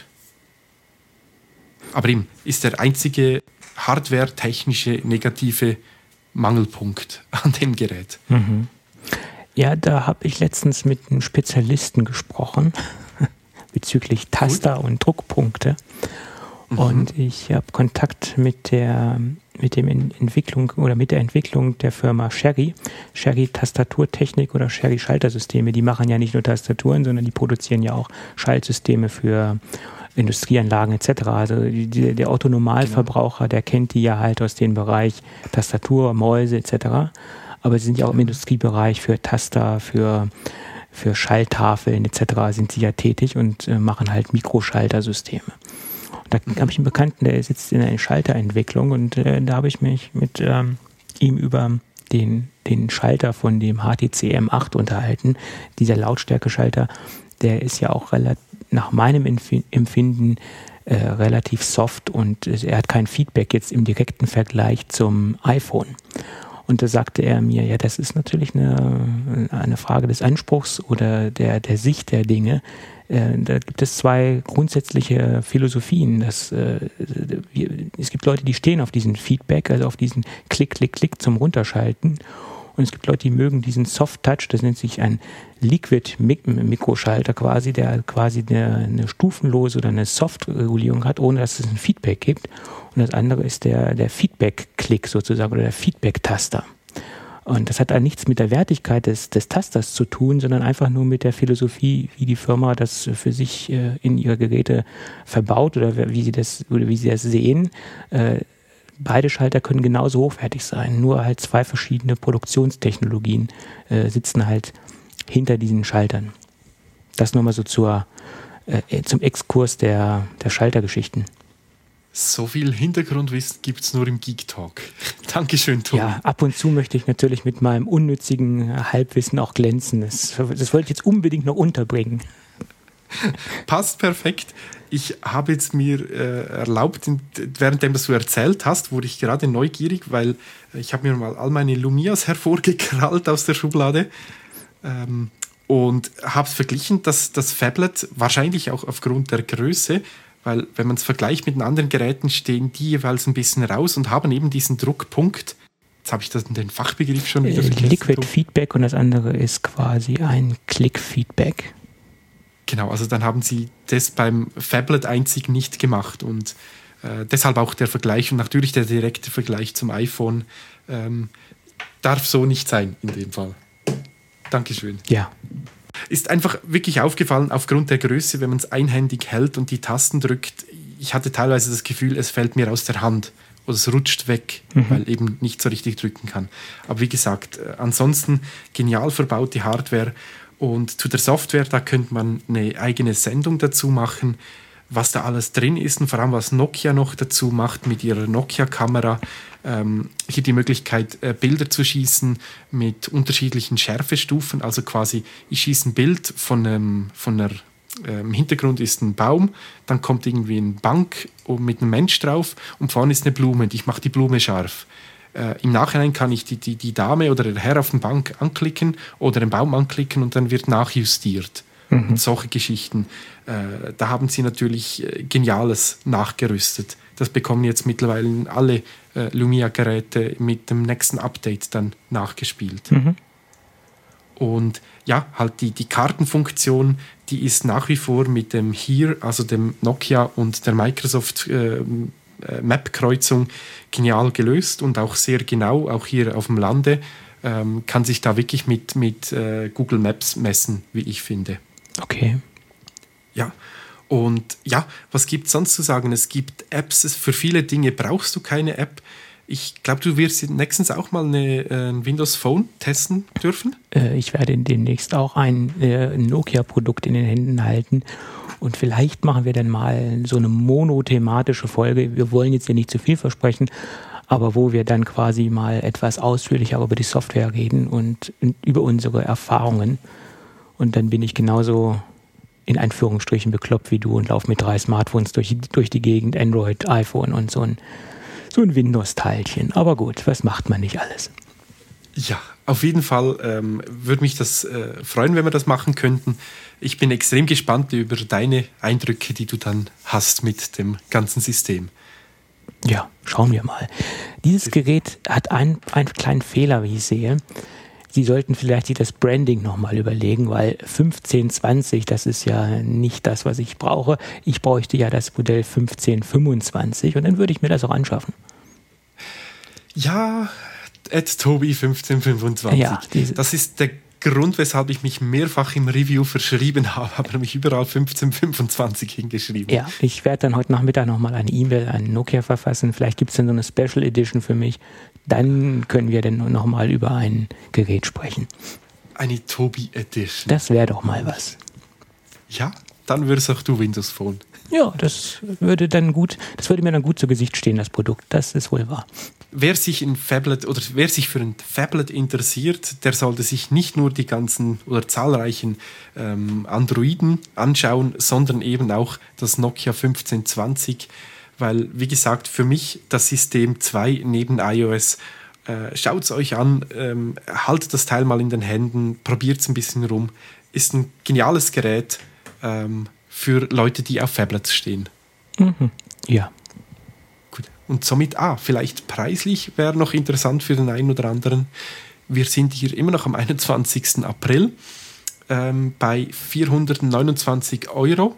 [SPEAKER 2] Aber eben ist der einzige hardware-technische negative Mangelpunkt an dem Gerät.
[SPEAKER 3] Mhm. Ja, da habe ich letztens mit einem Spezialisten gesprochen bezüglich Taster cool. und Druckpunkte. Mhm. Und ich habe Kontakt mit der mit dem Entwicklung oder mit der Entwicklung der Firma Sherry, Sherry Tastaturtechnik oder Sherry Schaltersysteme. Die machen ja nicht nur Tastaturen, sondern die produzieren ja auch Schaltsysteme für Industrieanlagen et cetera. Also die, die, der Autonormalverbraucher, der kennt die ja halt aus dem Bereich Tastatur, Mäuse et cetera. Aber sie sind ja auch im Industriebereich für Taster, für, für Schalltafeln et cetera sind sie ja tätig und äh, machen halt Mikroschaltersysteme. Da habe ich einen Bekannten, der sitzt in der Schalterentwicklung, und äh, da habe ich mich mit ähm, ihm über den, den Schalter von dem H T C M acht unterhalten. Dieser Lautstärkeschalter, der ist ja auch relativ, nach meinem Empf- Empfinden äh, relativ soft, und äh, er hat kein Feedback jetzt im direkten Vergleich zum iPhone. Und da sagte er mir, ja, das ist natürlich eine, eine Frage des Anspruchs oder der, der Sicht der Dinge. Äh, da gibt es zwei grundsätzliche Philosophien. Dass, äh, wir, es gibt Leute, die stehen auf diesen Feedback, also auf diesen Klick, Klick, Klick zum Runterschalten. Und es gibt Leute, die mögen diesen Soft Touch, das nennt sich ein Liquid-Mikroschalter quasi, der quasi eine, eine stufenlose oder eine Soft-Regulierung hat, ohne dass es ein Feedback gibt. Und das andere ist der, der Feedback-Klick sozusagen oder der Feedback-Taster. Und das hat dann nichts mit der Wertigkeit des, des Tasters zu tun, sondern einfach nur mit der Philosophie, wie die Firma das für sich äh, in ihre Geräte verbaut oder wie sie das, oder wie sie das sehen. Äh, Beide Schalter können genauso hochwertig sein, nur halt zwei verschiedene Produktionstechnologien äh, sitzen halt hinter diesen Schaltern. Das nochmal so zur, äh, zum Exkurs der, der Schaltergeschichten.
[SPEAKER 2] So viel Hintergrundwissen gibt es nur im Geek Talk. Dankeschön, Tobi.
[SPEAKER 3] Ja, ab und zu möchte ich natürlich mit meinem unnützigen Halbwissen auch glänzen. Das, das wollte ich jetzt unbedingt noch unterbringen.
[SPEAKER 2] Passt perfekt. Ich habe jetzt mir äh, erlaubt, währenddem du erzählt hast, wurde ich gerade neugierig, weil ich habe mir mal all meine Lumias hervorgekrallt aus der Schublade ähm, und habe es verglichen, dass das Phablet wahrscheinlich auch aufgrund der Größe, weil wenn man es vergleicht mit den anderen Geräten, stehen die jeweils ein bisschen raus und haben eben diesen Druckpunkt. Jetzt habe ich das, den Fachbegriff schon wieder vergessen.
[SPEAKER 3] Liquid Feedback, und das andere ist quasi ein Click-Feedback.
[SPEAKER 2] Genau, also dann haben sie das beim Phablet einzig nicht gemacht, und äh, deshalb auch der Vergleich und natürlich der direkte Vergleich zum iPhone ähm, darf so nicht sein in dem Fall. Dankeschön.
[SPEAKER 3] Ja.
[SPEAKER 2] Ist einfach wirklich aufgefallen, aufgrund der Größe, wenn man es einhändig hält und die Tasten drückt. Ich hatte teilweise das Gefühl, es fällt mir aus der Hand oder es rutscht weg, mhm. weil eben nicht so richtig drücken kann. Aber wie gesagt, äh, ansonsten genial verbaute Hardware. Und zu der Software, da könnte man eine eigene Sendung dazu machen, was da alles drin ist und vor allem, was Nokia noch dazu macht mit ihrer Nokia-Kamera. Ähm, hier die Möglichkeit, äh, Bilder zu schießen mit unterschiedlichen Schärfestufen. Also quasi, ich schieße ein Bild von, ähm, von einer, äh, im Hintergrund ist ein Baum, dann kommt irgendwie eine Bank mit einem Mensch drauf und vorne ist eine Blume und ich mache die Blume scharf. Äh, Im Nachhinein kann ich die, die, die Dame oder der Herr auf der Bank anklicken oder den Baum anklicken und dann wird nachjustiert. Mhm. Und solche Geschichten. Äh, da haben sie natürlich äh, Geniales nachgerüstet. Das bekommen jetzt mittlerweile alle äh, Lumia-Geräte mit dem nächsten Update dann nachgespielt. Mhm. Und ja, halt die, die Kartenfunktion, die ist nach wie vor mit dem Here, also dem Nokia und der Microsoft äh, Map-Kreuzung genial gelöst und auch sehr genau, auch hier auf dem Lande, ähm, kann sich da wirklich mit, mit äh, Google Maps messen, wie ich finde.
[SPEAKER 3] Okay.
[SPEAKER 2] Ja, und ja, was gibt es sonst zu sagen? Es gibt Apps, für viele Dinge brauchst du keine App. Ich glaube, du wirst nächstens auch mal eine, ein Windows Phone testen dürfen.
[SPEAKER 3] Äh, ich werde demnächst auch ein äh, Nokia-Produkt in den Händen halten. Und vielleicht machen wir dann mal so eine monothematische Folge. Wir wollen jetzt hier nicht zu viel versprechen, aber wo wir dann quasi mal etwas ausführlicher über die Software reden und über unsere Erfahrungen. Und dann bin ich genauso in Anführungsstrichen bekloppt wie du und laufe mit drei Smartphones durch, durch die Gegend, Android, iPhone und so ein, so ein Windows-Teilchen. Aber gut, was macht man nicht alles?
[SPEAKER 2] Ja, auf jeden Fall ähm, würde mich das äh, freuen, wenn wir das machen könnten. Ich bin extrem gespannt über deine Eindrücke, die du dann hast mit dem ganzen System.
[SPEAKER 3] Ja, schauen wir mal. Dieses Gerät hat einen, einen kleinen Fehler, wie ich sehe. Sie sollten vielleicht sich das Branding nochmal überlegen, weil fünfzehn zwanzig, das ist ja nicht das, was ich brauche. Ich bräuchte ja das Modell fünfzehn fünfundzwanzig und dann würde ich mir das auch anschaffen.
[SPEAKER 2] Ja, at Tobi fünfzehn fünfundzwanzig.
[SPEAKER 3] Ja,
[SPEAKER 2] das ist der Grund, weshalb ich mich mehrfach im Review verschrieben habe, aber mich überall fünfzehn fünfundzwanzig hingeschrieben.
[SPEAKER 3] Ja, ich werde dann heute Nachmittag nochmal eine E-Mail an Nokia verfassen. Vielleicht gibt es dann so eine Special Edition für mich. Dann können wir dann nochmal über ein Gerät sprechen.
[SPEAKER 2] Eine Tobi Edition.
[SPEAKER 3] Das wäre doch mal was.
[SPEAKER 2] Ja, dann würdest auch du Windows Phone.
[SPEAKER 3] Ja, das würde dann gut, das würde mir dann gut zu Gesicht stehen, das Produkt. Das ist wohl wahr.
[SPEAKER 2] Wer sich in Phablet oder wer sich für ein Phablet interessiert, der sollte sich nicht nur die ganzen oder zahlreichen ähm, Androiden anschauen, sondern eben auch das Nokia fünfzehn zwanzig, weil, wie gesagt, für mich das System zwei neben iOS. Äh, schaut es euch an, ähm, haltet das Teil mal in den Händen, probiert es ein bisschen rum. Ist ein geniales Gerät ähm, für Leute, die auf Phablets stehen.
[SPEAKER 3] Mhm. Ja.
[SPEAKER 2] Gut. Und somit, ah, vielleicht preislich wäre noch interessant für den einen oder anderen. Wir sind hier immer noch am einundzwanzigsten April. Ähm, bei vierhundertneunundzwanzig Euro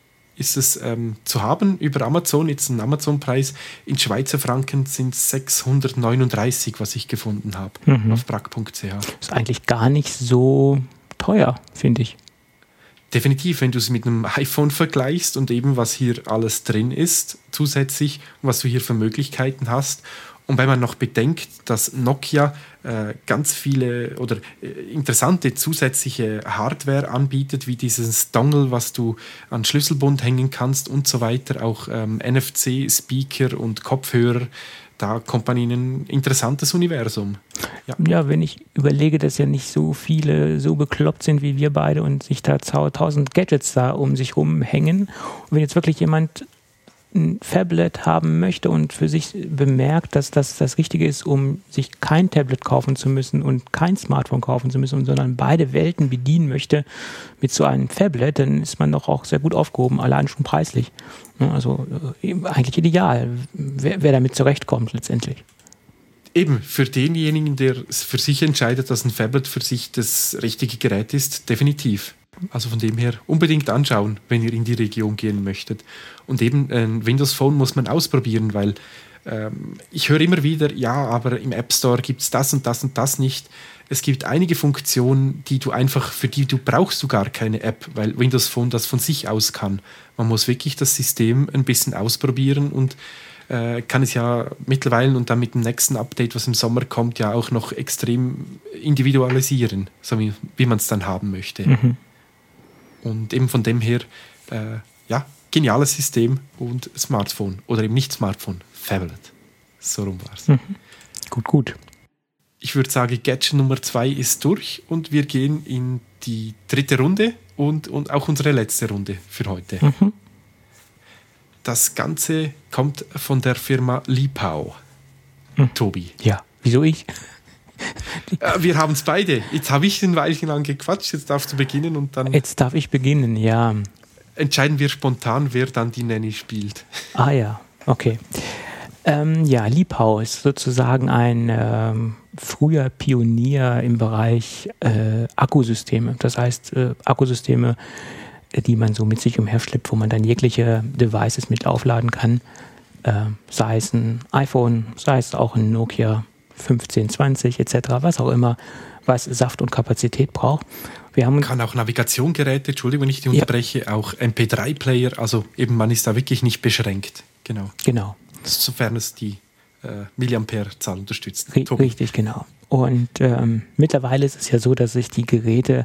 [SPEAKER 2] ist es ähm, zu haben über Amazon. Jetzt ein Amazon-Preis. In Schweizer Franken sind es sechshundertneununddreißig, was ich gefunden habe, mhm. auf brack punkt c h.
[SPEAKER 3] Ist eigentlich gar nicht so teuer, finde ich.
[SPEAKER 2] Definitiv, wenn du es mit einem iPhone vergleichst und eben was hier alles drin ist zusätzlich und was du hier für Möglichkeiten hast. Und wenn man noch bedenkt, dass Nokia äh, ganz viele oder äh, interessante zusätzliche Hardware anbietet, wie dieses Dongle, was du an Schlüsselbund hängen kannst und so weiter, auch ähm, N F C-Speaker und Kopfhörer, da kommt man in ein interessantes Universum. Ja.
[SPEAKER 3] ja, wenn ich überlege, dass ja nicht so viele so bekloppt sind wie wir beide und sich da tausend Gadgets da um sich rumhängen. Und wenn jetzt wirklich jemand ein Phablet haben möchte und für sich bemerkt, dass das das Richtige ist, um sich kein Tablet kaufen zu müssen und kein Smartphone kaufen zu müssen, sondern beide Welten bedienen möchte mit so einem Phablet, dann ist man doch auch sehr gut aufgehoben, allein schon preislich. Also eigentlich ideal, wer, wer damit zurechtkommt letztendlich.
[SPEAKER 2] Eben, für denjenigen, der für sich entscheidet, dass ein Phablet für sich das richtige Gerät ist, definitiv. Also von dem her unbedingt anschauen, wenn ihr in die Region gehen möchtet. Und eben ein Windows Phone muss man ausprobieren, weil ähm, ich höre immer wieder, ja, aber im App Store gibt es das und das und das nicht. es gibt einige Funktionen, die du einfach, für die du brauchst du gar keine App, weil Windows Phone das von sich aus kann. Man muss wirklich das System ein bisschen ausprobieren und äh, kann es ja mittlerweile und dann mit dem nächsten Update, was im Sommer kommt, ja auch noch extrem individualisieren, so wie, wie man es dann haben möchte. Mhm. Und eben von dem her, äh, ja, geniales System und Smartphone. Oder eben nicht Smartphone, Phablet. So rum war es.
[SPEAKER 3] Mhm. Gut, gut.
[SPEAKER 2] Ich würde sagen, Gadget Nummer zwei ist durch und wir gehen in die dritte Runde und, und auch unsere letzte Runde für heute. Mhm. Das Ganze kommt von der Firma Liebhau. Mhm. Tobi.
[SPEAKER 3] Ja, wieso ich?
[SPEAKER 2] Wir haben es beide. Jetzt habe ich ein Weilchen lang gequatscht, jetzt darfst du beginnen und dann...
[SPEAKER 3] Jetzt darf ich beginnen, ja.
[SPEAKER 2] Entscheiden wir spontan, wer dann die Nanny spielt.
[SPEAKER 3] Ah ja, okay. Ähm, ja, Liebhau ist sozusagen ein ähm, früher Pionier im Bereich äh, Akkusysteme. Das heißt, äh, Akkusysteme, die man so mit sich umherschleppt, wo man dann jegliche Devices mit aufladen kann. Äh, sei es ein iPhone, sei es auch ein Nokia fünfzehn zwanzig et cetera, was auch immer, was Saft und Kapazität braucht. Wir haben
[SPEAKER 2] kann auch Navigationsgeräte, Entschuldigung, wenn ich die unterbreche, ja. Auch M P drei Player, also eben man ist da wirklich nicht beschränkt. Genau.
[SPEAKER 3] Genau.
[SPEAKER 2] Sofern es die äh, Milliampere-Zahl unterstützt.
[SPEAKER 3] R- richtig, genau. Und ähm, mittlerweile ist es ja so, dass sich die Geräte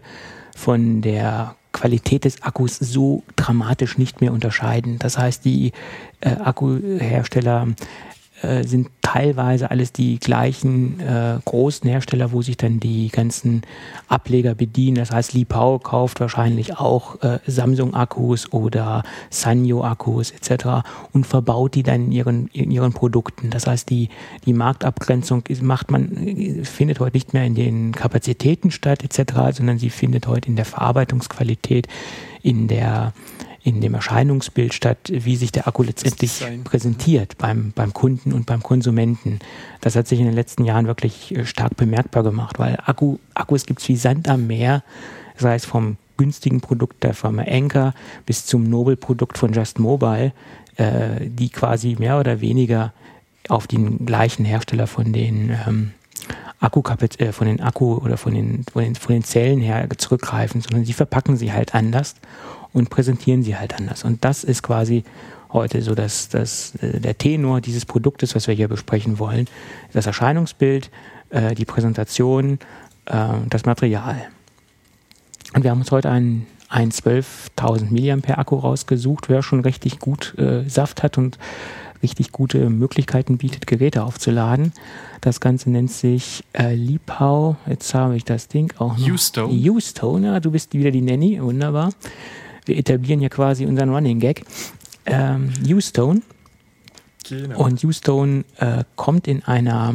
[SPEAKER 3] von der Qualität des Akkus so dramatisch nicht mehr unterscheiden. Das heißt, die äh, Akkuhersteller äh, sind teilweise alles die gleichen äh, großen Hersteller, wo sich dann die ganzen Ableger bedienen. Das heißt, Liebhau kauft wahrscheinlich auch äh, Samsung-Akkus oder Sanyo-Akkus et cetera und verbaut die dann in ihren, in ihren Produkten. Das heißt, die, die Marktabgrenzung ist, macht man, findet heute nicht mehr in den Kapazitäten statt et cetera, sondern sie findet heute in der Verarbeitungsqualität, in der in dem Erscheinungsbild statt, wie sich der Akku letztendlich präsentiert beim, beim Kunden und beim Konsumenten. Das hat sich in den letzten Jahren wirklich stark bemerkbar gemacht, weil Akku, Akkus gibt es wie Sand am Meer, sei es vom günstigen Produkt der Firma Anker bis zum Nobelprodukt von Just Mobile, äh, die quasi mehr oder weniger auf den gleichen Hersteller von den ähm, Akkukapaz- äh, von den Akku oder von den, von den, von den Zellen her zurückgreifen, sondern sie verpacken sie halt anders und präsentieren sie halt anders. Und das ist quasi heute so das, das, äh, der Tenor dieses Produktes, was wir hier besprechen wollen. Das Erscheinungsbild, äh, die Präsentation, äh, das Material. Und wir haben uns heute einen, einen zwölftausend Milliampere Akku rausgesucht, der schon richtig gut äh, Saft hat und richtig gute Möglichkeiten bietet, Geräte aufzuladen. Das Ganze nennt sich äh, Liebhau. Jetzt habe ich das Ding auch noch.
[SPEAKER 2] U-Stone.
[SPEAKER 3] U-Stone, ja, du bist wieder die Nanny, wunderbar. Wir etablieren ja quasi unseren Running Gag. Ähm, U-Stone. Genau. Und U-Stone äh, kommt in einer,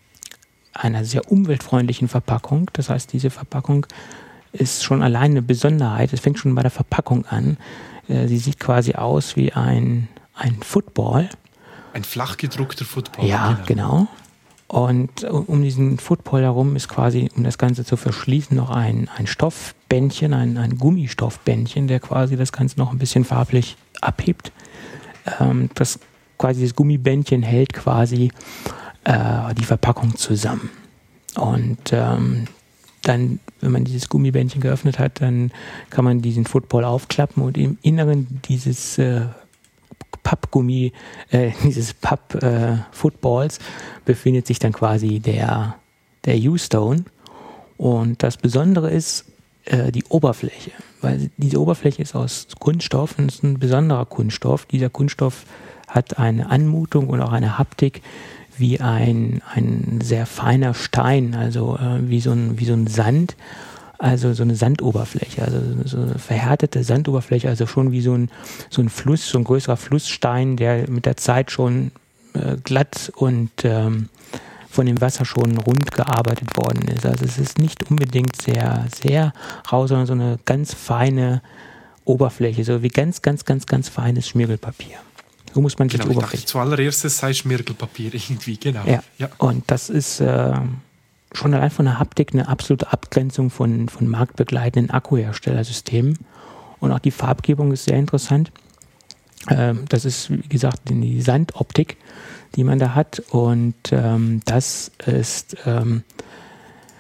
[SPEAKER 3] einer sehr umweltfreundlichen Verpackung. Das heißt, diese Verpackung ist schon allein eine Besonderheit. Es fängt schon bei der Verpackung an. Äh, sie sieht quasi aus wie ein, ein Football.
[SPEAKER 2] Ein flach gedruckter Football.
[SPEAKER 3] Ja, genau. genau. Und um diesen Football herum ist quasi, um das Ganze zu verschließen, noch ein, ein Stoffbändchen, ein, ein Gummistoffbändchen, der quasi das Ganze noch ein bisschen farblich abhebt. Ähm, das quasi das Gummibändchen hält quasi äh, die Verpackung zusammen. Und ähm, dann, wenn man dieses Gummibändchen geöffnet hat, dann kann man diesen Football aufklappen und im Inneren dieses äh, Pappgummi, äh, dieses Papp-Footballs äh, befindet sich dann quasi der, der U-Stone. Und das Besondere ist äh, die Oberfläche, weil diese Oberfläche ist aus Kunststoff und ist ein besonderer Kunststoff. Dieser Kunststoff hat eine Anmutung und auch eine Haptik wie ein, ein sehr feiner Stein, also äh, wie, so ein, wie so ein Sand. Also so eine Sandoberfläche, also so eine verhärtete Sandoberfläche, also schon wie so ein, so ein Fluss, so ein größerer Flussstein, der mit der Zeit schon äh, glatt und ähm, von dem Wasser schon rund gearbeitet worden ist. Also es ist nicht unbedingt sehr, sehr rau, sondern so eine ganz feine Oberfläche, so wie ganz, ganz, ganz, ganz feines Schmirgelpapier. So muss man sich
[SPEAKER 2] genau,
[SPEAKER 3] die Oberfläche...
[SPEAKER 2] Ich dachte, zuallererst sei Schmirgelpapier irgendwie, genau.
[SPEAKER 3] Ja, ja. Und das ist... Äh, schon allein von der Haptik eine absolute Abgrenzung von, von marktbegleitenden Akkuherstellersystemen. Und auch die Farbgebung ist sehr interessant. Ähm, das ist, wie gesagt, die Sandoptik, die man da hat. Und ähm, das ist ähm,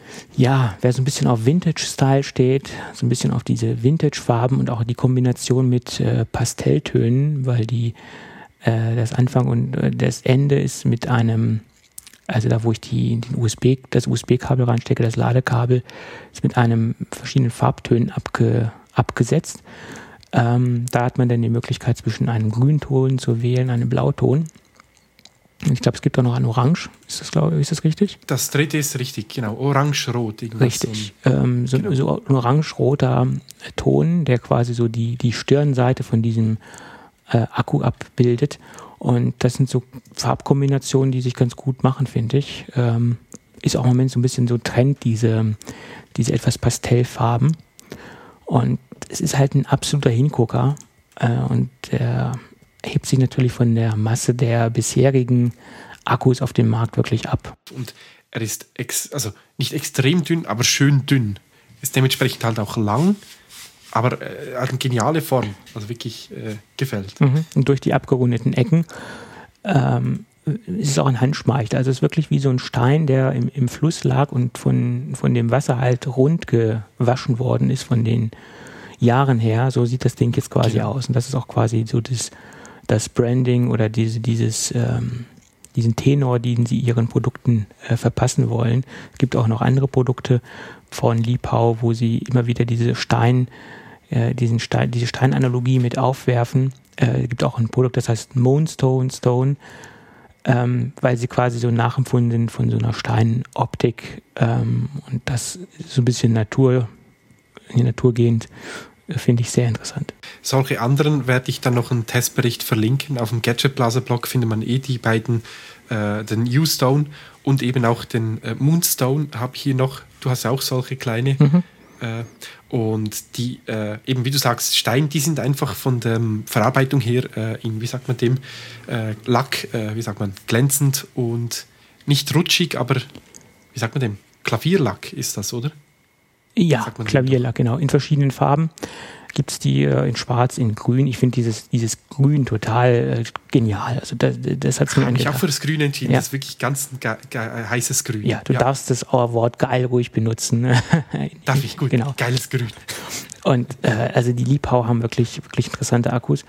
[SPEAKER 3] Ja, wer so ein bisschen auf Vintage-Style steht, so ein bisschen auf diese Vintage-Farben und auch die Kombination mit äh, Pastelltönen, weil die äh, das Anfang und äh, das Ende ist mit einem, also da wo ich die, den U S B, das U S B-Kabel reinstecke, das Ladekabel, ist mit einem verschiedenen Farbtönen abge, abgesetzt. Ähm, da hat man dann die Möglichkeit, zwischen einem Grünton zu wählen, einem Blauton. Ich glaube, es gibt auch noch ein Orange. Ist das, glaube ich, ist das richtig?
[SPEAKER 2] Das dritte ist richtig, genau. Orange-Rot.
[SPEAKER 3] Richtig. So ein, ähm, so,
[SPEAKER 2] genau.
[SPEAKER 3] so ein orange-roter Ton, der quasi so die, die Stirnseite von diesem äh, Akku abbildet. Und das sind so Farbkombinationen, die sich ganz gut machen, finde ich. Ähm, ist auch im Moment so ein bisschen so Trend, diese, diese etwas Pastellfarben. Und es ist halt ein absoluter Hingucker. Äh, und der hebt sich natürlich von der Masse der bisherigen Akkus auf dem Markt wirklich ab.
[SPEAKER 2] Und er ist ex- also nicht extrem dünn, aber schön dünn. Ist dementsprechend halt auch lang, aber äh, eine geniale Form. Also wirklich äh, gefällt.
[SPEAKER 3] Mhm. Und durch die abgerundeten Ecken ähm, ist es auch ein Handschmeichler. Also es ist wirklich wie so ein Stein, der im, im Fluss lag und von, von dem Wasser halt rund gewaschen worden ist von den Jahren her. So sieht das Ding jetzt quasi genau aus. Und das ist auch quasi so das das Branding oder diese, dieses, ähm, diesen Tenor, den sie ihren Produkten äh, verpassen wollen. Es gibt auch noch andere Produkte von Li-Pao, wo sie immer wieder diese Stein, äh, diesen Stein, diese Steinanalogie mit aufwerfen. Äh, es gibt auch ein Produkt, das heißt Moonstone Stone, ähm, weil sie quasi so nachempfunden sind von so einer Steinoptik ähm, und das so ein bisschen Natur, in die Natur gehend, finde ich sehr interessant.
[SPEAKER 2] Solche anderen werde ich dann noch einen Testbericht verlinken. Auf dem Gadget Plaza Blog findet man eh die beiden, äh, den U-Stone und eben auch den äh, Moonstone habe ich hier noch. Du hast auch solche kleine. Mhm. Äh, und die, äh, eben wie du sagst, Stein, die sind einfach von der Verarbeitung her äh, in, wie sagt man dem, äh, Lack, äh, wie sagt man, glänzend und nicht rutschig, aber wie sagt man dem? Klavierlack ist das, oder?
[SPEAKER 3] Ja, Klavierlack, genau. In verschiedenen Farben gibt es die äh, in schwarz, in grün. Ich finde dieses, dieses Grün total äh, genial. Also das, das hat
[SPEAKER 2] Ich habe mich auch für das Grün entschieden.
[SPEAKER 3] Ja.
[SPEAKER 2] Das ist wirklich ganz ein ge- ge- heißes Grün.
[SPEAKER 3] Ja, du
[SPEAKER 2] ja.
[SPEAKER 3] darfst das Wort geil ruhig benutzen.
[SPEAKER 2] Darf ich? Gut.
[SPEAKER 3] Genau.
[SPEAKER 2] Geiles Grün.
[SPEAKER 3] Und äh, also die Li-Pao haben wirklich, wirklich interessante Akkus.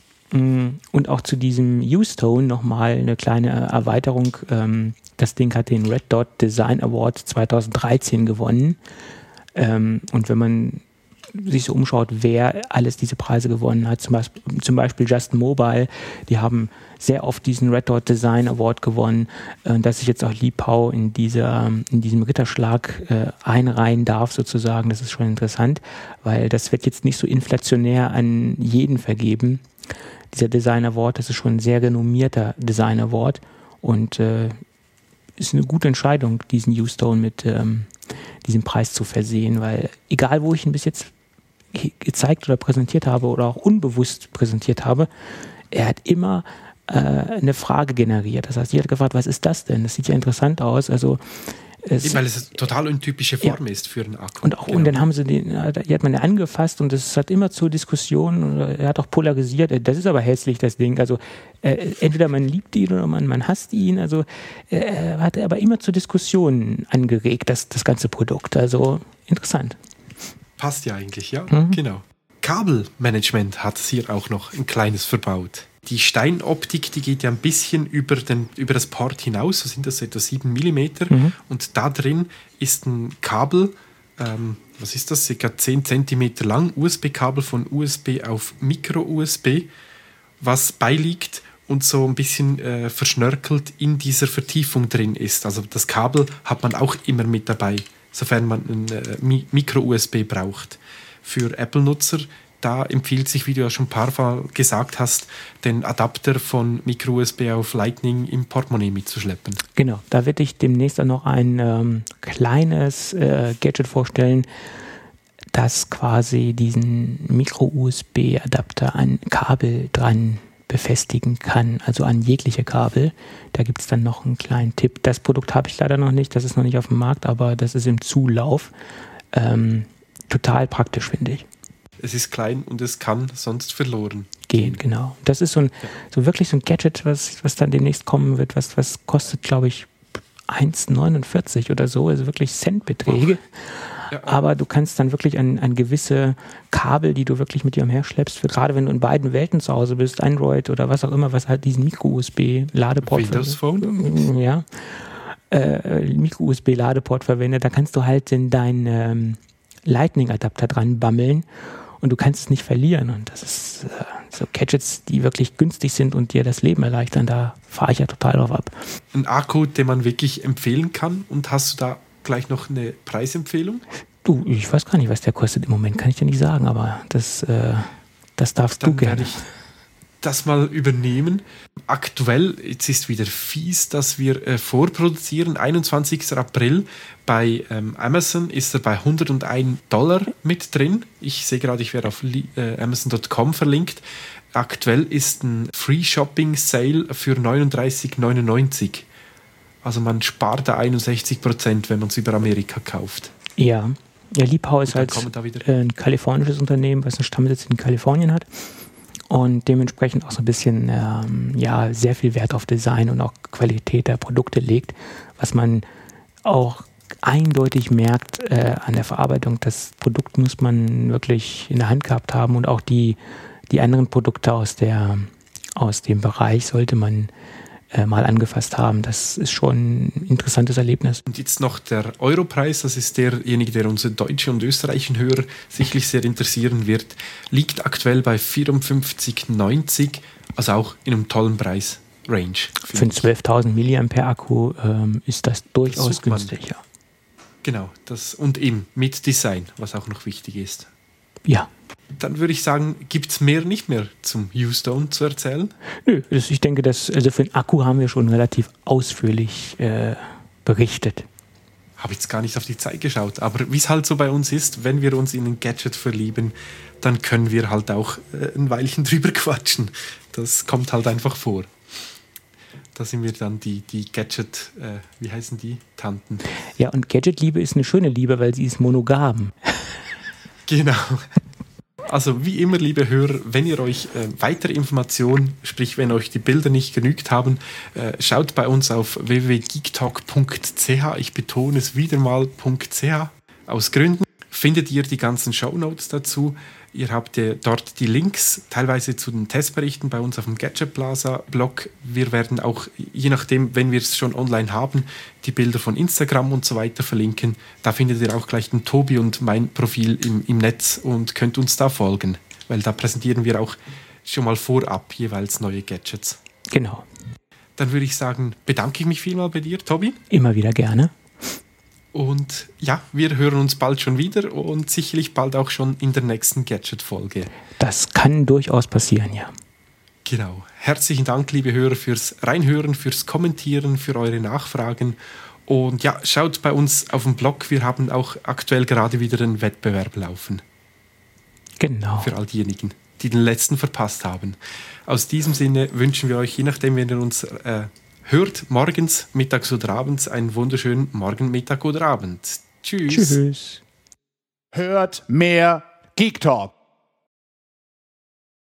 [SPEAKER 3] Und auch zu diesem U-Stone nochmal eine kleine Erweiterung. Ähm, das Ding hat den Red Dot Design Award zweitausenddreizehn gewonnen. Ähm, und wenn man sich so umschaut, wer alles diese Preise gewonnen hat, zum Beispiel, zum Beispiel Just Mobile, die haben sehr oft diesen Red Dot Design Award gewonnen, äh, dass sich jetzt auch Li-Pao in, dieser, in diesem Ritterschlag äh, einreihen darf sozusagen. Das ist schon interessant, weil das wird jetzt nicht so inflationär an jeden vergeben. Dieser Design Award, das ist schon ein sehr renommierter Design Award und äh, ist eine gute Entscheidung, diesen U-Stone mit ähm, diesem Preis zu versehen, weil egal, wo ich ihn bis jetzt ge- gezeigt oder präsentiert habe oder auch unbewusst präsentiert habe, er hat immer äh, eine Frage generiert. Das heißt, jeder hat gefragt, was ist das denn? Das sieht ja interessant aus. Also es,
[SPEAKER 2] Eben, weil es eine total untypische Form
[SPEAKER 3] ja.
[SPEAKER 2] ist für einen Akku.
[SPEAKER 3] Und auch genau. Und dann haben sie den, die hat man ja angefasst und es hat immer zur Diskussion, er hat auch polarisiert, das ist aber hässlich, das Ding. Also äh, entweder man liebt ihn oder man, man hasst ihn. Also äh, hat er aber immer zur Diskussion angeregt, das, das ganze Produkt. Also interessant.
[SPEAKER 2] Passt ja eigentlich, ja,
[SPEAKER 3] mhm.
[SPEAKER 2] genau. Kabelmanagement hat es hier auch noch ein kleines verbaut. Die Steinoptik, die geht ja ein bisschen über, den, über das Port hinaus, so sind das etwa sieben Millimeter. Mhm. Und da drin ist ein Kabel, ähm, was ist das, circa zehn Zentimeter lang, U S B-Kabel von U S B auf Micro-U S B, was beiliegt und so ein bisschen äh, verschnörkelt in dieser Vertiefung drin ist. Also das Kabel hat man auch immer mit dabei, sofern man ein äh, Micro-U S B braucht. Für Apple-Nutzer, da empfiehlt sich, wie du ja schon ein paar Mal gesagt hast, den Adapter von Micro-U S B auf Lightning im Portemonnaie mitzuschleppen.
[SPEAKER 3] Genau, da werde ich demnächst auch noch ein ähm, kleines äh, Gadget vorstellen, das quasi diesen Micro-U S B-Adapter an Kabel dran befestigen kann, also an jegliche Kabel. Da gibt es dann noch einen kleinen Tipp. Das Produkt habe ich leider noch nicht, das ist noch nicht auf dem Markt, aber das ist im Zulauf. Ähm, total praktisch, finde ich.
[SPEAKER 2] Es ist klein und es kann sonst verloren
[SPEAKER 3] gehen. Genau. Das ist so, ein, ja. so wirklich so ein Gadget, was, was dann demnächst kommen wird. Was, was kostet, glaube ich, eins neunundvierzig oder so, also wirklich Centbeträge. Ja. Aber du kannst dann wirklich an, an gewisse Kabel, die du wirklich mit dir umherschleppst, für gerade wenn du in beiden Welten zu Hause bist, Android oder was auch immer, was halt diesen Micro-U S B-Ladeport
[SPEAKER 2] Windows Phone?
[SPEAKER 3] Ja. Äh, Micro-U S B-Ladeport verwendet, da kannst du halt in deinen ähm, Lightning-Adapter dran bammeln und du kannst es nicht verlieren. Und das ist äh, so Gadgets, die wirklich günstig sind und dir das Leben erleichtern. Da fahre ich ja total drauf ab.
[SPEAKER 2] Ein Akku, den man wirklich empfehlen kann. Und hast du da gleich noch eine Preisempfehlung?
[SPEAKER 3] Du, ich weiß gar nicht, was der kostet im Moment, kann ich dir nicht sagen, aber das, äh, das darfst
[SPEAKER 2] Dann
[SPEAKER 3] du gerne.
[SPEAKER 2] Werde ich das mal übernehmen. Aktuell, jetzt ist wieder fies, dass wir äh, vorproduzieren. einundzwanzigster April bei ähm, Amazon ist er bei hunderteins Dollar mit drin. Ich sehe gerade, ich werde auf äh, amazon Punkt com verlinkt. Aktuell ist ein Free Shopping Sale für neununddreißig neunundneunzig. Also man spart da einundsechzig Prozent, wenn man es über Amerika kauft.
[SPEAKER 3] Ja, ja, Liebhau ist halt ein kalifornisches Unternehmen, was einen Stammsitz in Kalifornien hat und dementsprechend auch so ein bisschen ähm, ja, sehr viel Wert auf Design und auch Qualität der Produkte legt, was man auch eindeutig merkt äh, an der Verarbeitung. Das Produkt muss man wirklich in der Hand gehabt haben und auch die, die anderen Produkte aus, der, aus dem Bereich sollte man äh, mal angefasst haben. Das ist schon ein interessantes Erlebnis.
[SPEAKER 2] Und jetzt noch der Europreis, das ist derjenige, der unsere deutschen und österreichischen Hörer sicherlich sehr interessieren wird, liegt aktuell bei vierundfünfzig neunzig, also auch in einem tollen Preis-Range.
[SPEAKER 3] Für einen zwölftausend Milliampere Akku ähm, ist das durchaus das günstig, ja.
[SPEAKER 2] Genau, das, und eben mit Design, was auch noch wichtig ist.
[SPEAKER 3] Ja.
[SPEAKER 2] Dann würde ich sagen, gibt es mehr nicht mehr zum U-Stone zu erzählen?
[SPEAKER 3] Nö, das, ich denke, dass, also für den Akku haben wir schon relativ ausführlich äh, berichtet.
[SPEAKER 2] Habe jetzt gar nicht auf die Zeit geschaut, aber wie es halt so bei uns ist, wenn wir uns in ein Gadget verlieben, dann können wir halt auch äh, ein Weilchen drüber quatschen. Das kommt halt einfach vor. Da sind wir dann die, die Gadget, äh, wie heißen die? Tanten.
[SPEAKER 3] Ja, und Gadget-Liebe ist eine schöne Liebe, weil sie ist monogam.
[SPEAKER 2] Genau. Also wie immer, liebe Hörer, wenn ihr euch äh, weitere Informationen, sprich wenn euch die Bilder nicht genügt haben, äh, schaut bei uns auf w w w punkt geektalk punkt c h. Ich betone es wieder mal .ch. Aus Gründen findet ihr die ganzen Shownotes dazu. Ihr habt ja dort die Links, teilweise zu den Testberichten bei uns auf dem Gadget Plaza Blog. Wir werden auch, je nachdem, wenn wir es schon online haben, die Bilder von Instagram und so weiter verlinken. Da findet ihr auch gleich den Tobi und mein Profil im, im Netz und könnt uns da folgen, weil da präsentieren wir auch schon mal vorab jeweils neue Gadgets.
[SPEAKER 3] Genau.
[SPEAKER 2] Dann würde ich sagen, bedanke ich mich vielmal bei dir, Tobi.
[SPEAKER 3] Immer wieder gerne.
[SPEAKER 2] Und ja, wir hören uns bald schon wieder und sicherlich bald auch schon in der nächsten Gadget-Folge.
[SPEAKER 3] Das kann durchaus passieren, ja.
[SPEAKER 2] Genau. Herzlichen Dank, liebe Hörer, fürs Reinhören, fürs Kommentieren, für eure Nachfragen. Und ja, schaut bei uns auf dem Blog. Wir haben auch aktuell gerade wieder einen Wettbewerb laufen.
[SPEAKER 3] Genau.
[SPEAKER 2] Für all diejenigen, die den letzten verpasst haben. Aus diesem Sinne wünschen wir euch, je nachdem, wenn ihr uns äh, hört, morgens, mittags oder abends, einen wunderschönen Morgen, Mittag oder Abend. Tschüss.
[SPEAKER 3] Tschüss.
[SPEAKER 1] Hört mehr Geek Talk.